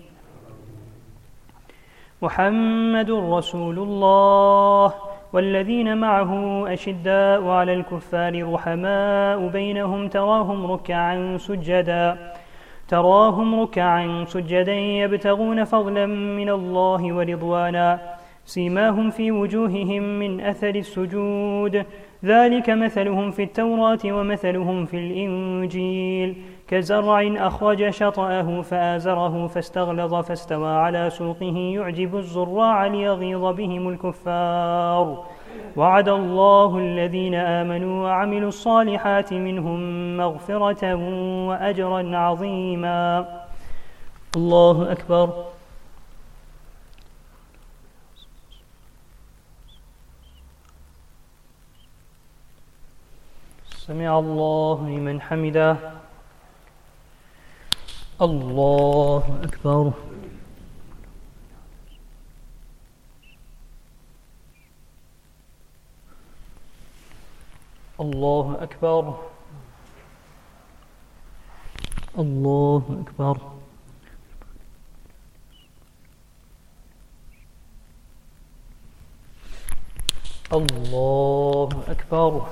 محمد رسول الله والذين معه أشداء على الكفار رحماء بينهم تراهم ركعا سجدا يبتغون فضلا من الله ورضوانا سيماهم في وجوههم من أثر السجود ذلك مثلهم في التوراة ومثلهم في الإنجيل كزرع أخرج شطأه فآزره فاستغلظ فاستوى على سوقه يعجب الزراع ليغيظ بهم الكفار وعد الله الذين آمنوا وعملوا الصالحات منهم مغفرة وأجرا عظيما الله أكبر سمع الله لمن حمده الله أكبر الله أكبر الله أكبر الله أكبر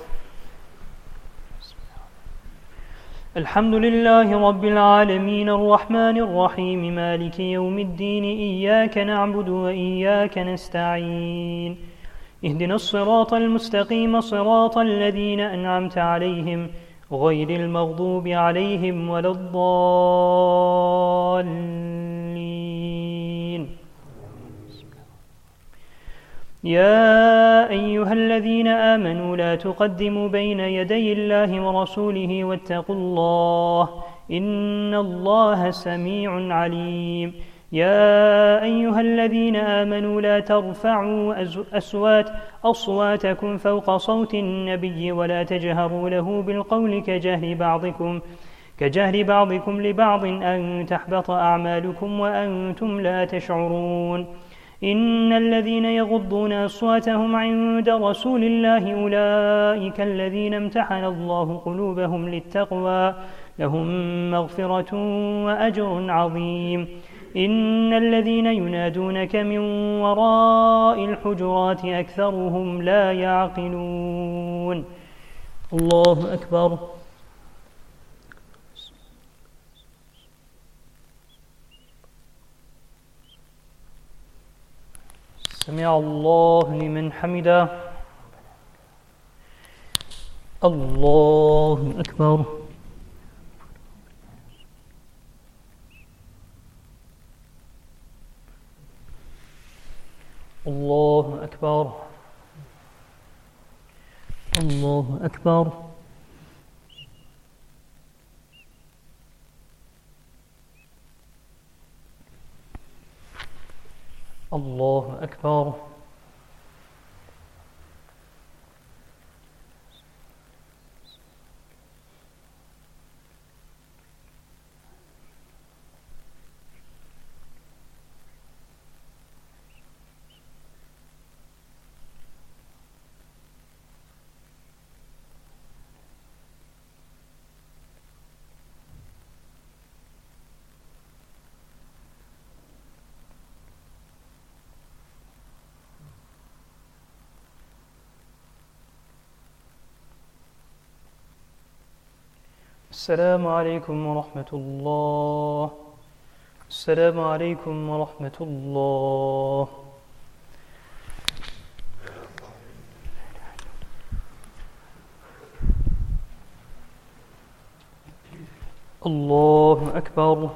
الحمد لله رب العالمين الرحمن الرحيم مالك يوم الدين إياك نعبد وإياك نستعين اهدنا الصراط المستقيم صراط الذين أنعمت عليهم غير المغضوب عليهم ولا الضالين يا أيها الذين آمنوا لا تقدموا بين يدي الله ورسوله واتقوا الله إن الله سميع عليم يا أيها الذين آمنوا لا ترفعوا أصواتكم فوق صوت النبي ولا تجهروا له بالقول كجهر بعضكم لبعض أن تحبط أعمالكم وأنتم لا تشعرون إن الذين يغضون أصواتهم عند رسول الله أولئك الذين امتحن الله قلوبهم للتقوى لهم مغفرة وأجر عظيم إن الذين ينادونك من وراء الحجرات أكثرهم لا يعقلون الله أكبر سمع الله لمن حمده الله أكبر. الله أكبر. الله أكبر. الله أكبر. السلام عليكم ورحمة الله. السلام عليكم ورحمة الله. الله أكبر.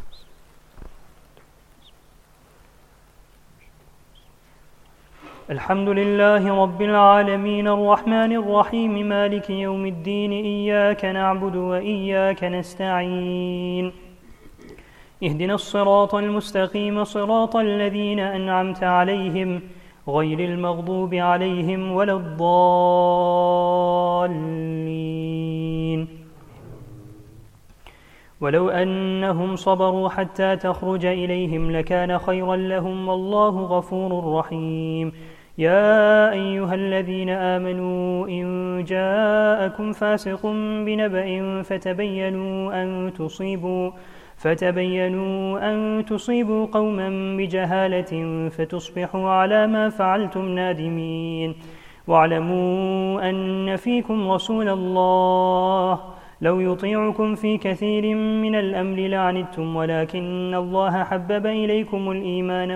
الحمد لله رب العالمين الرحمن الرحيم مالك يوم الدين إياك نعبد وإياك نستعين اهدنا الصراط المستقيم صراط الذين أنعمت عليهم غير المغضوب عليهم ولا الضالين. ولو أنهم صبروا حتى تخرج إليهم لكان خيرا لهم والله غفور رحيم. يا أيها الذين آمنوا إن جاءكم فاسق بنبأ فتبينوا أن تصيبوا قوما بجهالة فتصبحوا على ما فعلتم نادمين. واعلموا أن فيكم رسول الله لو يطيعكم في كثير من الأمر لعنتم ولكن الله حبب إليكم الإيمان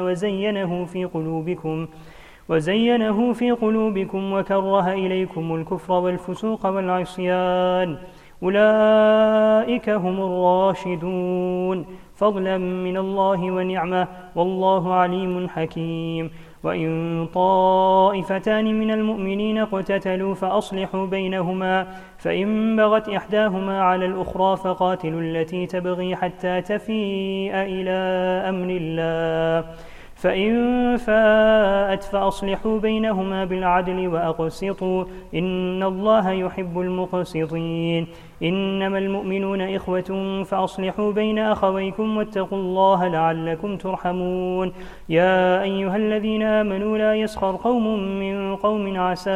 وزينه في قلوبكم وكره إليكم الكفر والفسوق والعصيان أولئك هم الراشدون فضلا من الله ونعمة والله عليم حكيم. وإن طائفتان من المؤمنين اقتتلوا فأصلحوا بينهما فإن بغت إحداهما على الأخرى فقاتلوا التي تبغي حتى تفيء إلى أمر الله فإن فاءت فأصلحوا بينهما بالعدل وأقسطوا إن الله يحب المقسطين. إنما المؤمنون إخوة فأصلحوا بين أخويكم واتقوا الله لعلكم ترحمون. يا أيها الذين آمنوا لا يسخر قوم من قوم عسى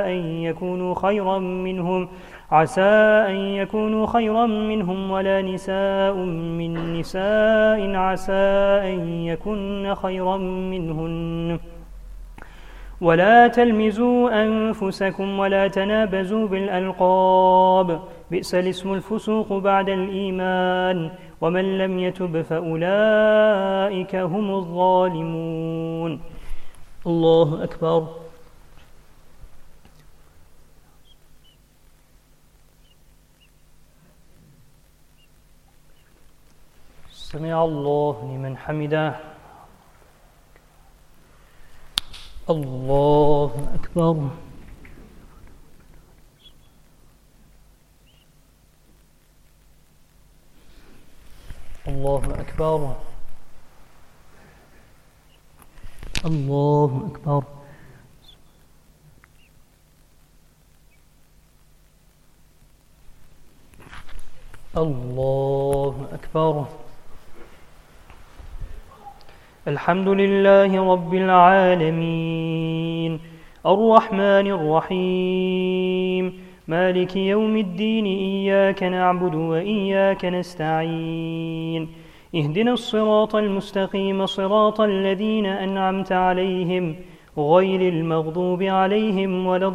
أن يكونوا خيرا منهم ولا نساء من نساء عسى أن يكن خيرا منهن ولا تلمزوا أنفسكم ولا تنابزوا بالألقاب بئس الاسم الفسوق بعد الإيمان ومن لم يتب فأولئك هم الظالمون. الله أكبر. سمع الله لمن حمده. الله أكبر. الله أكبر. الله أكبر. الله أكبر. الحمد لله رب العالمين الرحمن الرحيم مالك يوم الدين إياك نعبد وإياك نستعين اهدنا الصراط المستقيم صراط الذين أنعمت عليهم غير المغضوب عليهم ولا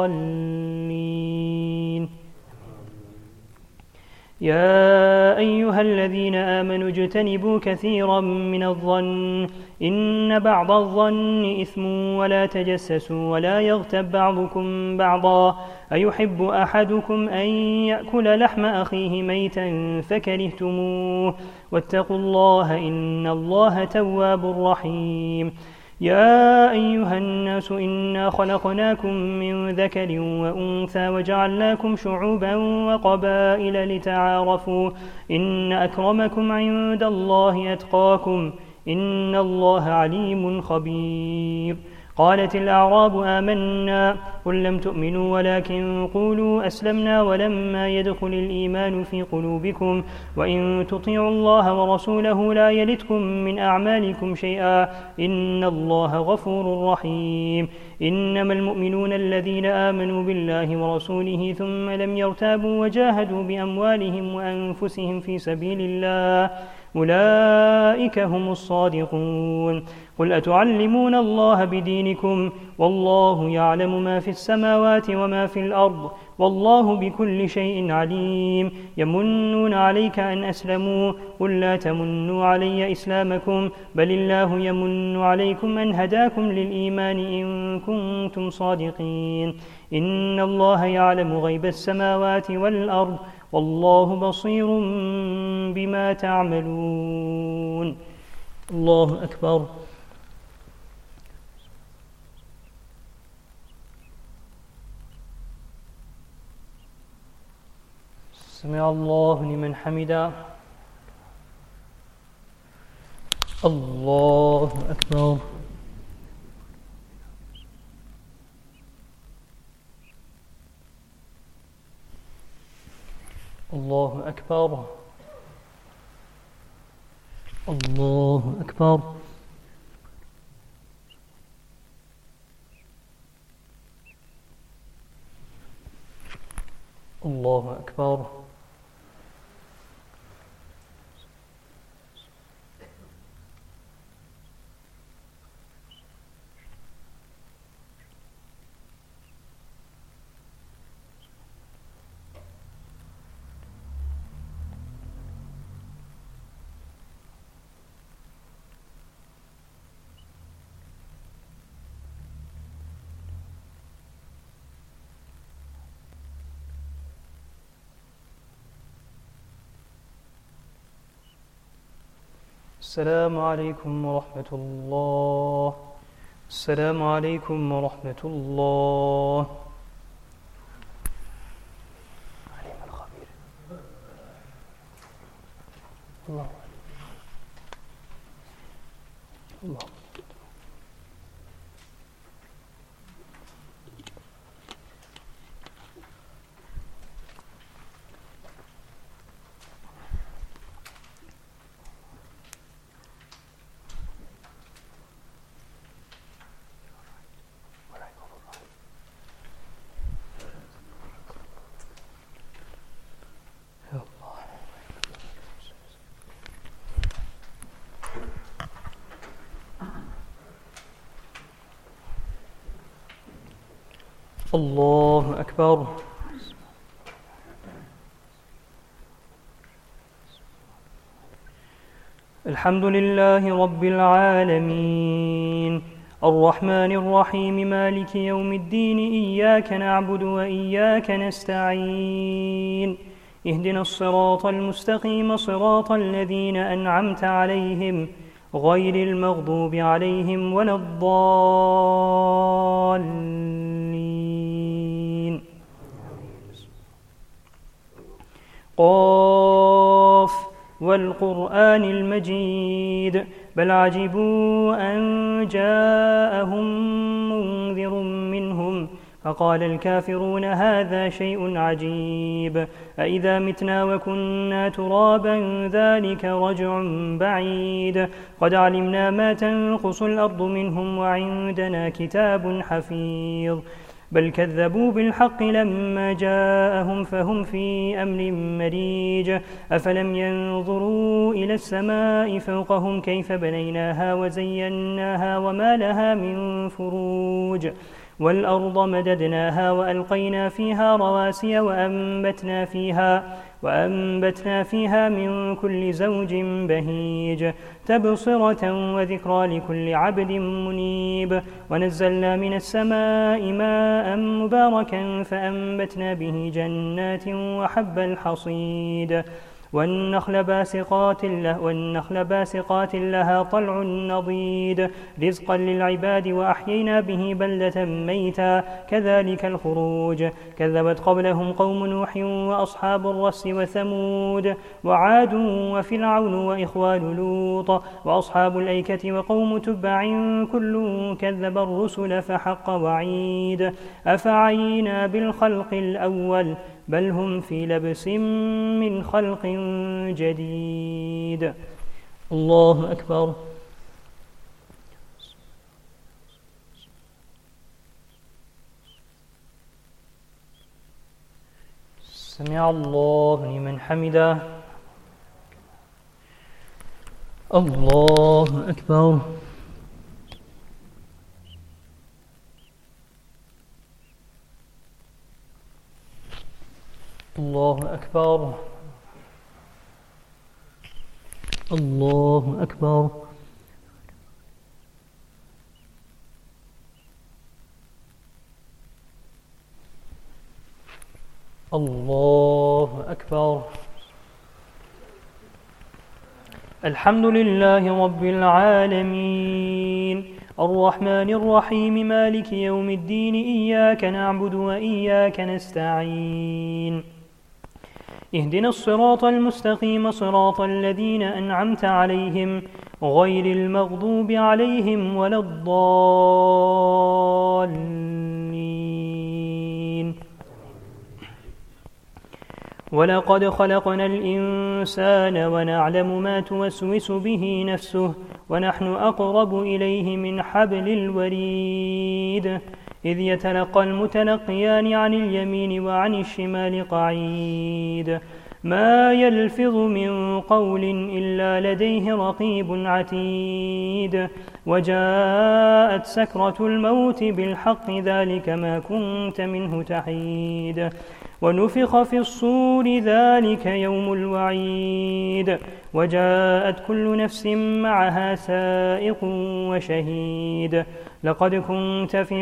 الضالين. يا أيها أيها الذين آمنوا اجتنبوا كثيرا من الظن إن بعض الظن إثم ولا تجسسوا ولا يغتب بعضكم بعضا أيحب أحدكم أن يأكل لحم أخيه ميتا فكرهتموه واتقوا الله إن الله تواب رحيم. يا أيها الناس إنا خلقناكم من ذكر وأنثى وجعلناكم شعوبا وقبائل لتعارفوا إن أكرمكم عند الله أتقاكم إن الله عليم خبير. قالت الأعراب آمنا قل لم تؤمنوا ولكن قولوا أسلمنا ولما يدخل الإيمان في قلوبكم وإن تطيعوا الله ورسوله لا يلتكم من أعمالكم شيئا إن الله غفور رحيم. إنما المؤمنون الذين آمنوا بالله ورسوله ثم لم يرتابوا وجاهدوا بأموالهم وأنفسهم في سبيل الله أولئك هم الصادقون. قل أتعلمون الله بدينكم والله يعلم ما في السماوات وما في الأرض والله بكل شيء عليم. يمنون عليك أن أسلموا قل لا تمنوا علي إسلامكم بل الله يمن عليكم أن هداكم للإيمان إن كنتم صادقين. إن الله يعلم غيب السماوات والأرض والله بصير بما تعملون. الله أكبر. سمع الله لمن حمده. الله أكبر. الله أكبر. الله أكبر. الله أكبر. السلام عليكم ورحمة الله. السلام عليكم ورحمة الله. عليم الخبير. الله الله. الله أكبر. الحمد لله رب العالمين الرحمن الرحيم مالك يوم الدين إياك نعبد وإياك نستعين اهدنا الصراط المستقيم صراط الذين أنعمت عليهم غير المغضوب عليهم ولا الضالين. قاف والقرآن المجيد بل عجبوا أن جاءهم منذر منهم فقال الكافرون هذا شيء عجيب أإذا متنا وكنا ترابا ذلك رجع بعيد قد علمنا ما تنقص الأرض منهم وعندنا كتاب حفيظ بل كذبوا بالحق لما جاءهم فهم في أمر مريج أفلم ينظروا إلى السماء فوقهم كيف بنيناها وزيناها وما لها من فروج والأرض مددناها وألقينا فيها رواسي وأنبتنا فيها من كل زوج بهيج تبصرة وذكرى لكل عبد منيب ونزلنا من السماء ماء مباركا فأنبتنا به جنات وحب الحصيد والنخل باسقات لها طلع نضيد رزقا للعباد وأحيينا به بلدة ميتا كذلك الخروج كذبت قبلهم قوم نوح وأصحاب الرس وثمود وعاد وفرعون وإخوان لوط وأصحاب الأيكة وقوم تبع كل كذب الرسل فحق وعيد أفعينا بالخلق الأول بل هم في لبس من خلق جديد. الله أكبر. سمع الله لمن حمده. الله أكبر. الله أكبر. الله أكبر. الله أكبر. الحمد لله رب العالمين الرحمن الرحيم مالك يوم الدين إياك نعبد وإياك نستعين اهدنا الصراط المستقيم صراط الذين أنعمت عليهم غير المغضوب عليهم ولا الضالين ولقد خلقنا الإنسان ونعلم ما توسوس به نفسه ونحن أقرب إليه من حبل الوريد إذ يتلقى المتلقيان عن اليمين وعن الشمال قعيد ما يلفظ من قول إلا لديه رقيب عتيد وجاءت سكرة الموت بالحق ذلك ما كنت منه تحيد ونفخ في الصور ذلك يوم الوعيد وجاءت كل نفس معها سائق وشهيد لقد كنت في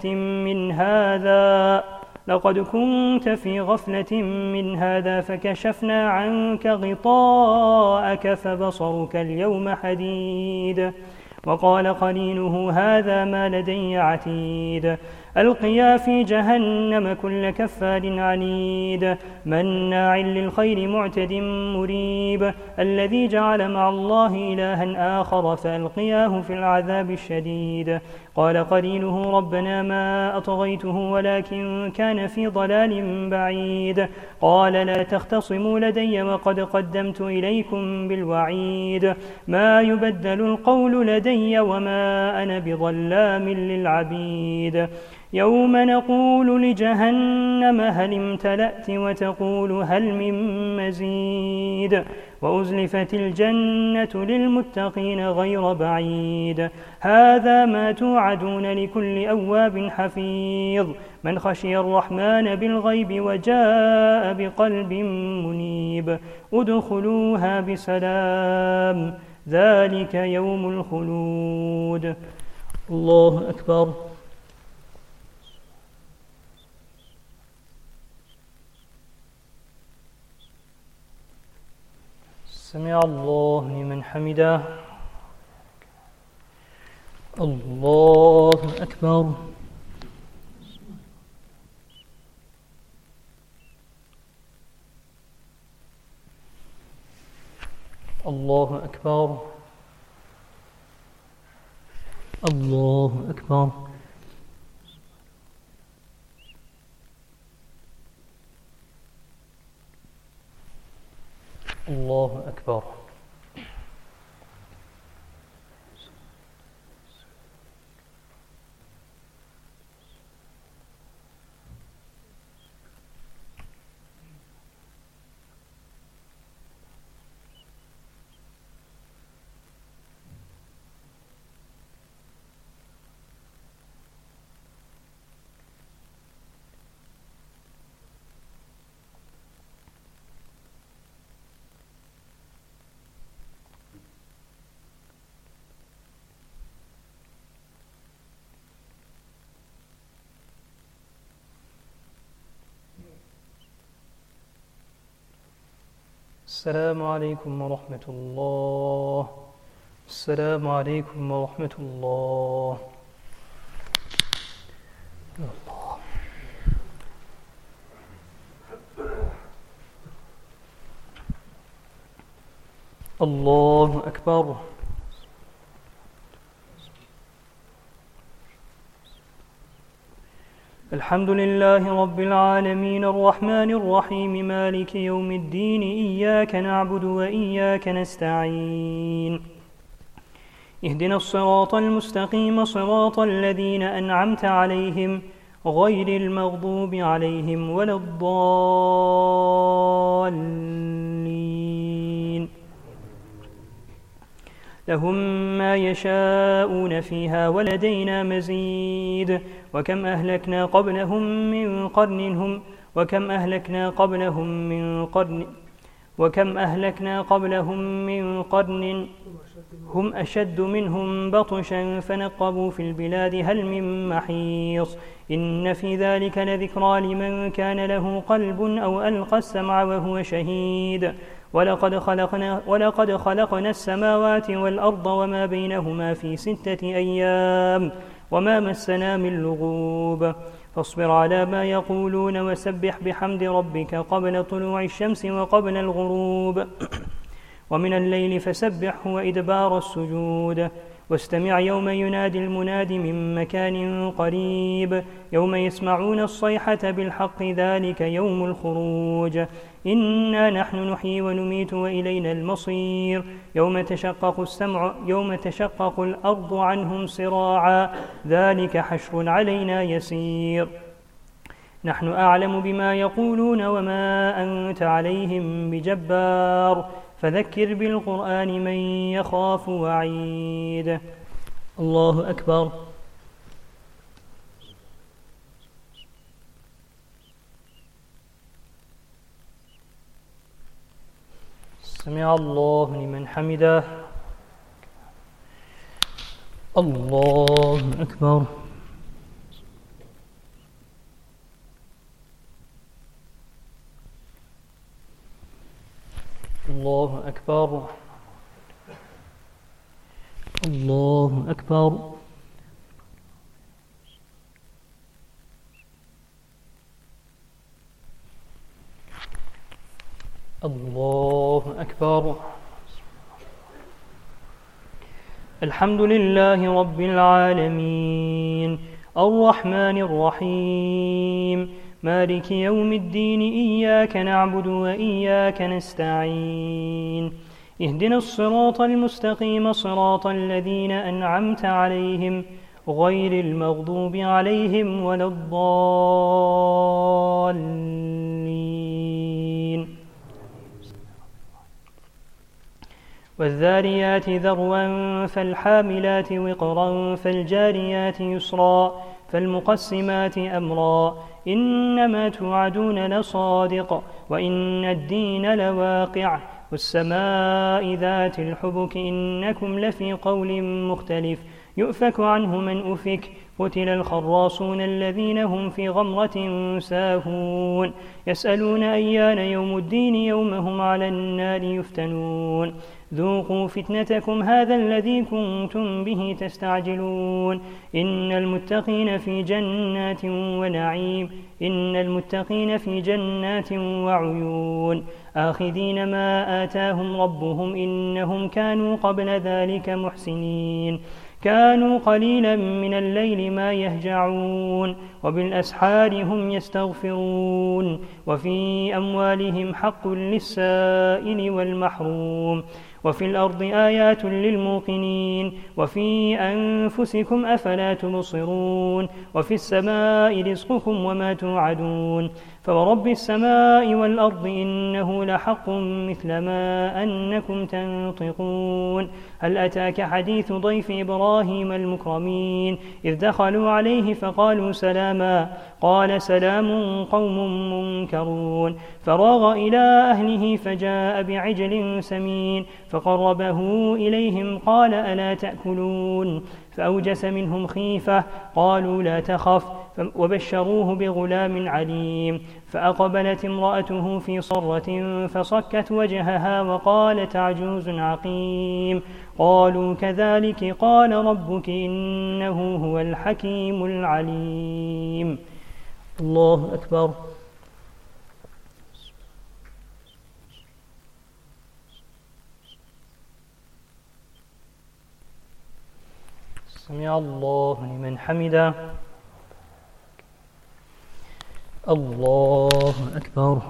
غفلة من هذا فكشفنا عنك غطاءك فبصرك اليوم حديد وقال قرينه هذا ما لدي عتيد ألقيا في جهنم كل كفار عنيد مناع للخير معتد مريب الذي جعل مع الله إلها آخر فألقياه في العذاب الشديد قال قرينه ربنا ما أطغيته ولكن كان في ضلال بعيد قال لا تختصموا لدي وقد قدمت إليكم بالوعيد ما يبدل القول لدي وما أنا بظلام للعبيد يوم نقول لجهنم هل امتلأت وتقول هل من مزيد وأزلفت الجنة للمتقين غير بعيد هذا ما توعدون لكل أواب حفيظ من خشي الرحمن بالغيب وجاء بقلب منيب ادخلوها بسلام ذلك يوم الخلود. الله أكبر. سمع الله لمن حمده. الله أكبر. الله أكبر. الله أكبر. الله أكبر. السلام عليكم ورحمة الله. السلام عليكم ورحمة الله. الله أكبر. الحمد لله رب العالمين الرحمن الرحيم مالك يوم الدين إياك نعبد وإياك نستعين اهدنا الصراط المستقيم صراط الذين أنعمت عليهم غير المغضوب عليهم ولا الضالين لهم ما يشاءون فيها ولدينا مزيد وكم أهلكنا قبلهم من قرن هم أشد منهم بطشا فنقبوا في البلاد هل من محيص إن في ذلك لذكرى لمن كان له قلب أو ألقى السمع وهو شهيد ولقد خلقنا السماوات والأرض وما بينهما في 6 أيام وما مسنا من لغوب فاصبر على ما يقولون وسبح بحمد ربك قبل طلوع الشمس وقبل الغروب ومن الليل فسبحه وإدبار السجود واستمع يوم ينادي المناد من مكان قريب يوم يسمعون الصيحة بالحق ذلك يوم الخروج إنا نحن نحيي ونميت وإلينا المصير يوم تشقق الأرض عنهم صراعا ذلك حشر علينا يسير نحن أعلم بما يقولون وما أنت عليهم بجبار فذكر بالقرآن من يخاف وعيد. الله أكبر. سمع الله لمن حمده. الله أكبر. الله أكبر. الله أكبر. الله أكبر. الحمد لله رب العالمين الرحمن الرحيم مالك يوم الدين إياك نعبد وإياك نستعين اهدنا الصراط المستقيم صراط الذين أنعمت عليهم غير المغضوب عليهم ولا الضالين والذاريات ذروا فالحاملات وقرا فالجاريات يسرا فالمقسمات أمرا إنما توعدون لصادق وإن الدين لواقع والسماء ذات الحبك إنكم لفي قول مختلف يؤفك عنه من أفك قتل الخراصون الذين هم في غمرة ساهون يسألون أيان يوم الدين يوم هم على النار يفتنون ذوقوا فتنتكم هذا الذي كنتم به تستعجلون إن المتقين في جنات ونعيم إن المتقين في جنات وعيون آخذين ما آتاهم ربهم إنهم كانوا قبل ذلك محسنين كانوا قليلا من الليل ما يهجعون وبالأسحار هم يستغفرون وفي أموالهم حق للسائل والمحروم وفي الأرض آيات للموقنين وفي أنفسكم أفلا تبصرون وفي السماء رزقكم وما توعدون فورب السماء والأرض إنه لحق مثل ما أنكم تنطقون هل أتاك حديث ضيف إبراهيم المكرمين إذ دخلوا عليه فقالوا سلاما قال سلام قوم منكرون فراغ إلى أهله فجاء بعجل سمين فقربه إليهم قال ألا تأكلون فأوجس منهم خيفة قالوا لا تخف وبشروه بغلام عليم فأقبلت امرأته في صرة فصكت وجهها وقالت عجوز عقيم. قالوا كذلك قال ربك إنه هو الحكيم العليم. الله أكبر. سمع الله لمن حمده. الله أكبر.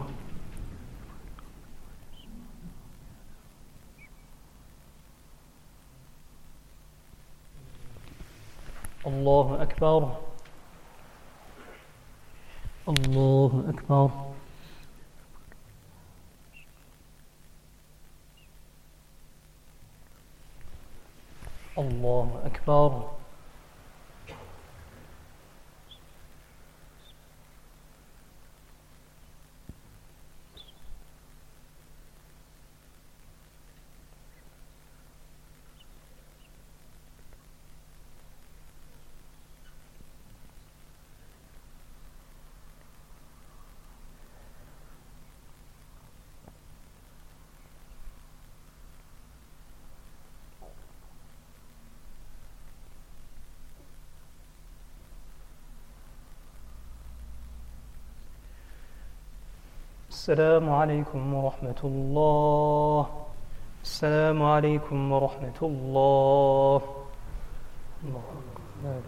الله أكبر. الله أكبر. الله أكبر. السلام عليكم ورحمة الله. السلام عليكم ورحمة الله. الله أكبر.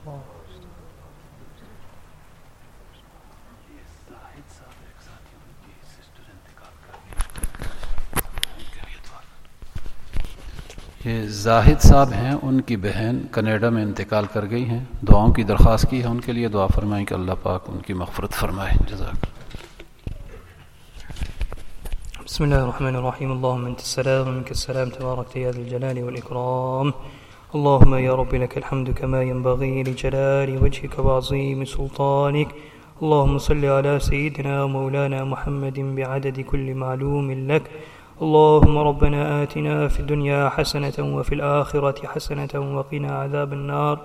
ये जाहिद साहब हैं, उनकी बहन कनाडा में इंतकाल कर गई हैं। दुआओं की दरख्वास्त की है, उनके लिए दुआ फरमाएं कि अल्लाह पाक उनकी मग़फ़िरत फरमाए। जज़ाक। بسم الله الرحمن الرحيم. اللهم أنت السلام ومنك السلام تبارك يا ذا الجلال والإكرام. اللهم يا رب لك الحمد كما ينبغي لجلال وجهك وعظيم سلطانك. اللهم صل على سيدنا ومولانا محمد بعدد كل معلوم لك. اللهم ربنا آتنا في الدنيا حسنة وفي الآخرة حسنة وقنا عذاب النار.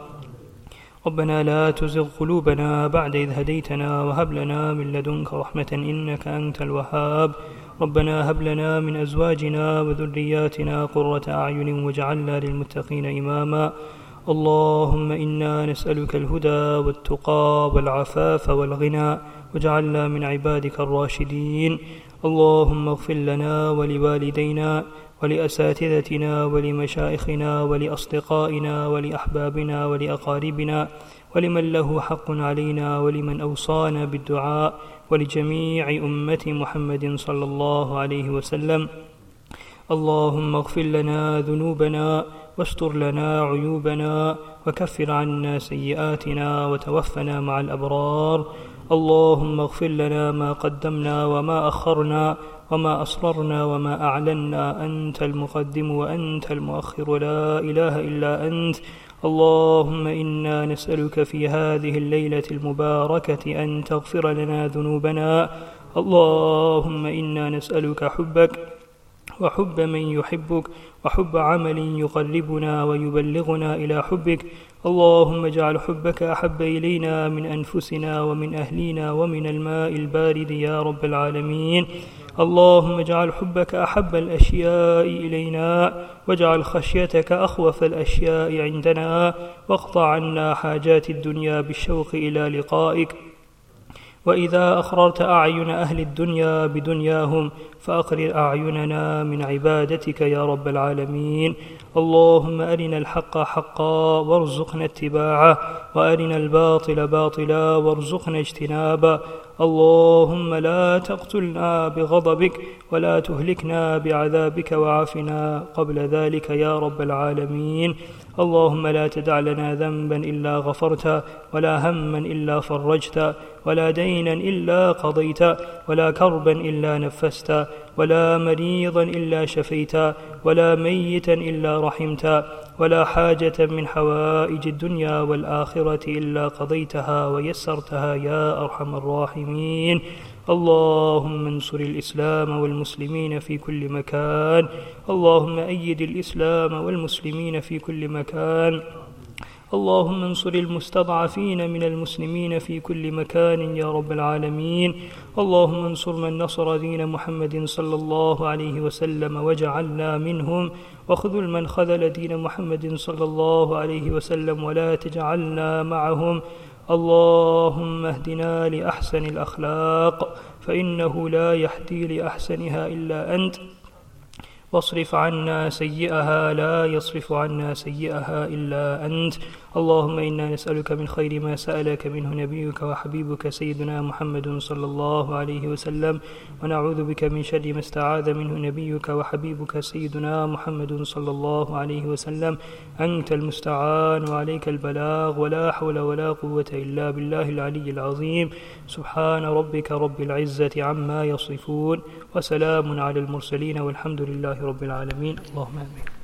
ربنا لا تزغ قلوبنا بعد إذ هديتنا وهب لنا من لدنك رحمة إنك أنت الوهاب. ربنا هب لنا من أزواجنا وذرياتنا قرة أعين واجعلنا للمتقين إماما. اللهم إنا نسألك الهدى والتقى والعفاف والغنى واجعلنا من عبادك الراشدين. اللهم اغفر لنا ولوالدينا ولأساتذتنا ولمشايخنا ولأصدقائنا ولأحبابنا ولأقاربنا ولمن له حق علينا ولمن أوصانا بالدعاء ولجميع أمة محمد صلى الله عليه وسلم. اللهم اغفر لنا ذنوبنا واستر لنا عيوبنا وكفر عنا سيئاتنا وتوفنا مع الأبرار. اللهم اغفر لنا ما قدمنا وما أخرنا وما أسررنا وما أعلنا. أنت المقدم وأنت المؤخر لا إله إلا أنت. اللهم إنا نسألك في هذه الليلة المباركة أن تغفر لنا ذنوبنا. اللهم إنا نسألك حبك وحب من يحبك وحب عمل يقربنا ويبلغنا إلى حبك. اللهم اجعل حبك أحب إلينا من أنفسنا ومن أهلنا ومن الماء البارد يا رب العالمين. اللهم اجعل حبك أحب الأشياء إلينا واجعل خشيتك أخوف الأشياء عندنا واقطع عنا حاجات الدنيا بالشوق إلى لقائك. وإذا أخررت أعين أهل الدنيا بدنياهم فأقرر أعيننا من عبادتك يا رب العالمين. اللهم أرنا الحق حقا وارزقنا اتباعه وأرنا الباطل باطلا وارزقنا اجتنابه. اللهم لا تقتلنا بغضبك ولا تهلكنا بعذابك وعافنا قبل ذلك يا رب العالمين. اللهم لا تدع لنا ذنبا إلا غفرت ولا هما إلا فرجت ولا دينا إلا قضيت ولا كربا إلا نفست ولا مريضا إلا شفيت ولا ميتا إلا رحمت ولا حاجة من حوائج الدنيا والآخرة إلا قضيتها ويسرتها يا أرحم الراحمين. اللهم انصر الإسلام والمسلمين في كل مكان. اللهم أيد الإسلام والمسلمين في كل مكان. اللهم انصر المستضعفين من المسلمين في كل مكان يا رب العالمين. اللهم انصر من نصر دين محمد صلى الله عليه وسلم واجعلنا منهم، وخذل من خذل دين محمد صلى الله عليه وسلم ولا تجعلنا معهم. اللهم اهدنا لأحسن الأخلاق فإنه لا يهدي لأحسنها إلا أنت، واصرف عنا سيئها لا يصرف عنا سيئها إلا أنت. اللهم إنا نسألك من خير ما سألك منه نبيك وحبيبك سيدنا محمد صلى الله عليه وسلم، ونعوذ بك من شر ما استعاذ منه نبيك وحبيبك سيدنا محمد صلى الله عليه وسلم. أنت المستعان وعليك البلاغ، ولا حول ولا قوة إلا بالله العلي العظيم. سبحان ربك رب العزة عما يصفون، وسلام على المرسلين، والحمد لله رب العالمين. اللهم آمين.